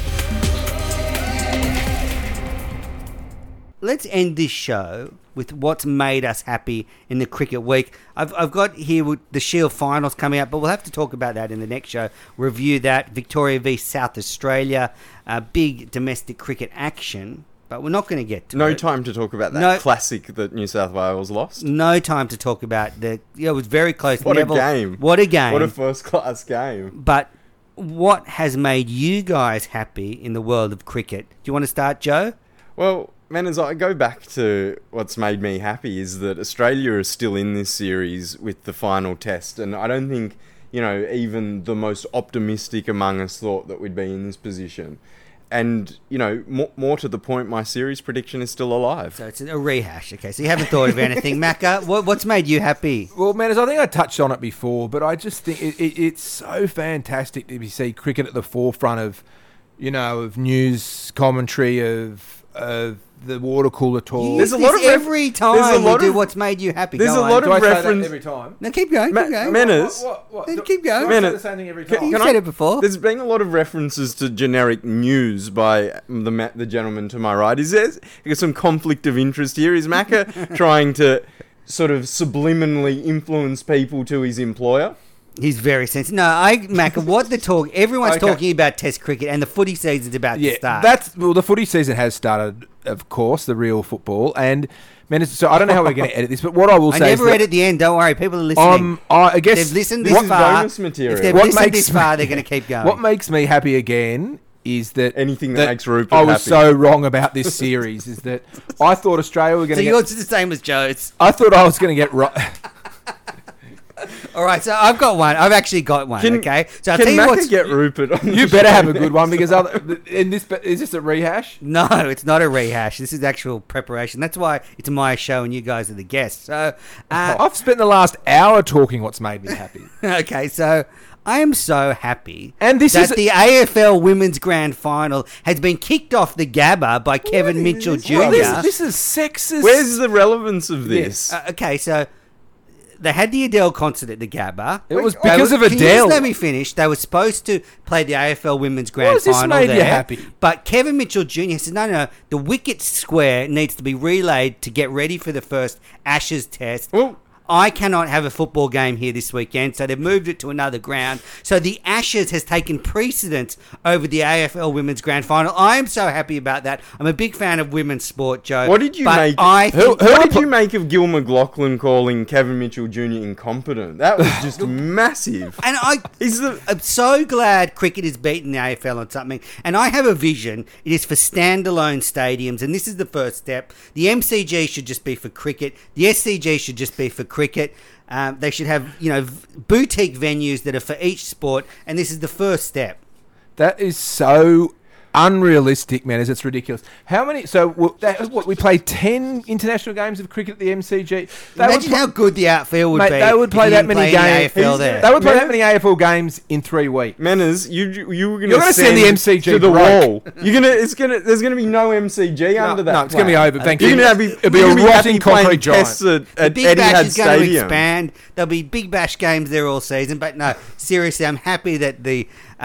Let's end this show with what's made us happy in the cricket week. I've got here with the Shield finals coming up, but we'll have to talk about that in the next show. Review that. Victoria v South Australia. Big domestic cricket action, but we're not going to get to it. No time to talk about that classic that New South Wales lost. No time to talk about it was very close. What a game. What a game. What a first-class game. But what has made you guys happy in the world of cricket? Do you want to start, Joe? Well, man, as I go back to what's made me happy is that Australia is still in this series with the final test. And I don't think, even the most optimistic among us thought that we'd be in this position. And, more to the point, my series prediction is still alive. So it's a rehash. Okay, so you haven't thought of anything. Macca, what's made you happy? Well, man, I think I touched on it before, but I just think it's so fantastic to see cricket at the forefront of, of news commentary, of the water cooler talk. There's a lot of every time we do what's made you happy. There's Go a on. lot Do of I say that reference every time? No, keep going. Keep going. Manners. Then keep going. Do I say the same thing every time? You've said it before. There's been a lot of references to generic news by the gentleman to my right. Is there some conflict of interest here? Is Macca trying to sort of subliminally influence people to his employer? He's very sensitive. No, Macca, everyone's talking about Test cricket and the footy season's about to start. The footy season has started, of course, the real football. And, man, so I don't know how we're going to edit this, but what I will say I never edit the end. Don't worry, people are listening. I guess they've listened this far. Bonus material. If they've listened this far, they're going to keep going. What makes me happy again is that anything that makes Rupert I was happy. so wrong about this series is that I thought Australia were going to So yours is the same as Joe's. I thought I was going to get right. All right, so I've got one. I've actually got one. Okay, so I'll Can tell you Macca what's. get Rupert on You the better show have a then? good one because is this a rehash? No, it's not a rehash. This is actual preparation. That's why it's my show and you guys are the guests. So, I've spent the last hour talking what's made me happy. okay, so I am so happy And this that is the AFL Women's Grand Final has been kicked off the Gabba by Kevin Mitchell Jr. This is sexist. Where's the relevance of this? Okay, so they had the Adele concert at the Gabba. It was because of Can you Adele. just let me finish? They were supposed to play the AFL Women's Grand has this Final made you there. happy? But Kevin Mitchell Jr. said, no, the wicket square needs to be relayed to get ready for the first Ashes test. Well, I cannot have a football game here this weekend, so they've moved it to another ground. So the Ashes has taken precedence over the AFL Women's Grand Final. I am so happy about that. I'm a big fan of women's sport, Joe. What did you but make? I think, What did you make of Gil McLaughlin calling Kevin Mitchell Jr. incompetent? That was just massive. And I'm so glad cricket has beaten the AFL on something. And I have a vision. It is for standalone stadiums, and this is the first step. The MCG should just be for cricket. The SCG should just be for cricket. They should have, boutique venues that are for each sport, and this is the first step. That is so unrealistic, man. It's ridiculous. How many? So we played 10 international games of cricket at the MCG. Imagine how good the outfield would be. They would play that many games. They would play that many AFL games in 3 weeks. Manners, you're going to send the MCG to the wall. There's going to be no MCG under that. No, it's going to be over. Thank you. It'll be a rotting concrete giant. At Big Etihad Bash is going to Stadium. expand. There'll be Big Bash games there all season. But no, seriously, I'm happy that the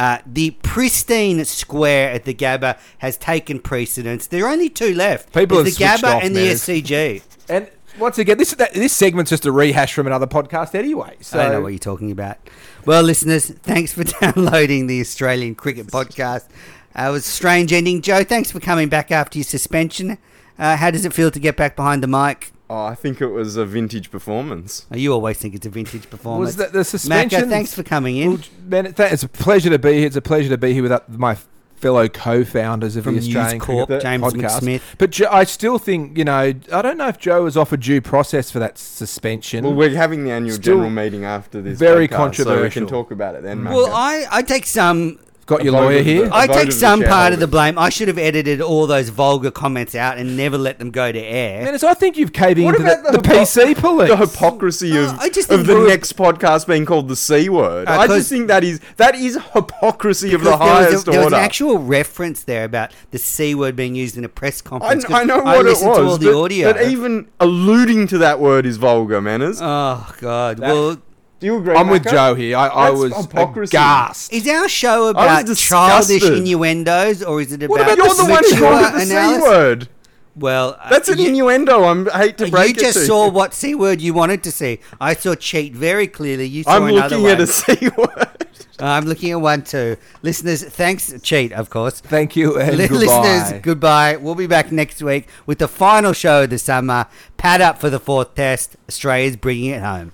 pristine square at the Gabba has taken precedence. There are only 2 left. People There's have the Gabba switched off, and man. the SCG. And once again, this segment's just a rehash from another podcast anyway. So I don't know what you're talking about. Well, listeners, thanks for downloading the Australian Cricket Podcast. It was a strange ending. Joe, thanks for coming back after your suspension. How does it feel to get back behind the mic? Oh, I think it was a vintage performance. Oh, you always think it's a vintage performance. Was that the suspension? Macca, thanks for coming in. Well, man, it's a pleasure to be here. It's a pleasure to be here with my fellow co-founders of From the Australian News Corp, Cricket James Podcast. McSmith. But I still think, I don't know if Joe has offered due process for that suspension. Well, we're having the annual Still general meeting after this very podcast, controversial. so we can talk about it then, Well, Macca. I take some... Got your lawyer here? I take some part of the shareholders. blame. I should have edited all those vulgar comments out and never let them go to air. Man, I think you've caved What into about the PC police. The hypocrisy I just of think the we're- next podcast being called the C word. I just think that is hypocrisy of the Because highest there was order. an actual reference there about the C word being used in a press conference. 'cause I know what it listened was, to all the audio. but even alluding to that word is vulgar, Manners. Oh, God. Well, do you agree, I'm with Macca? Joe here. I That's was hypocrisy. aghast. is our show I about was childish disgusted. innuendos, or is it about What about you're the one who mature called it the C analysis? word? Well, That's an innuendo. I hate to break you it just to saw you. what C word you wanted to see. I saw cheat very clearly. You saw I'm another looking one. at a C word. I'm looking at one too. Listeners, thanks. Cheat, of course. Thank you and goodbye. Listeners, goodbye. We'll be back next week with the final show of the summer. Pad up for the 4th test. Australia's bringing it home.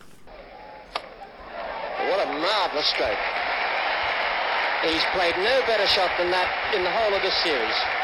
What a marvellous stroke. He's played no better shot than that in the whole of this series.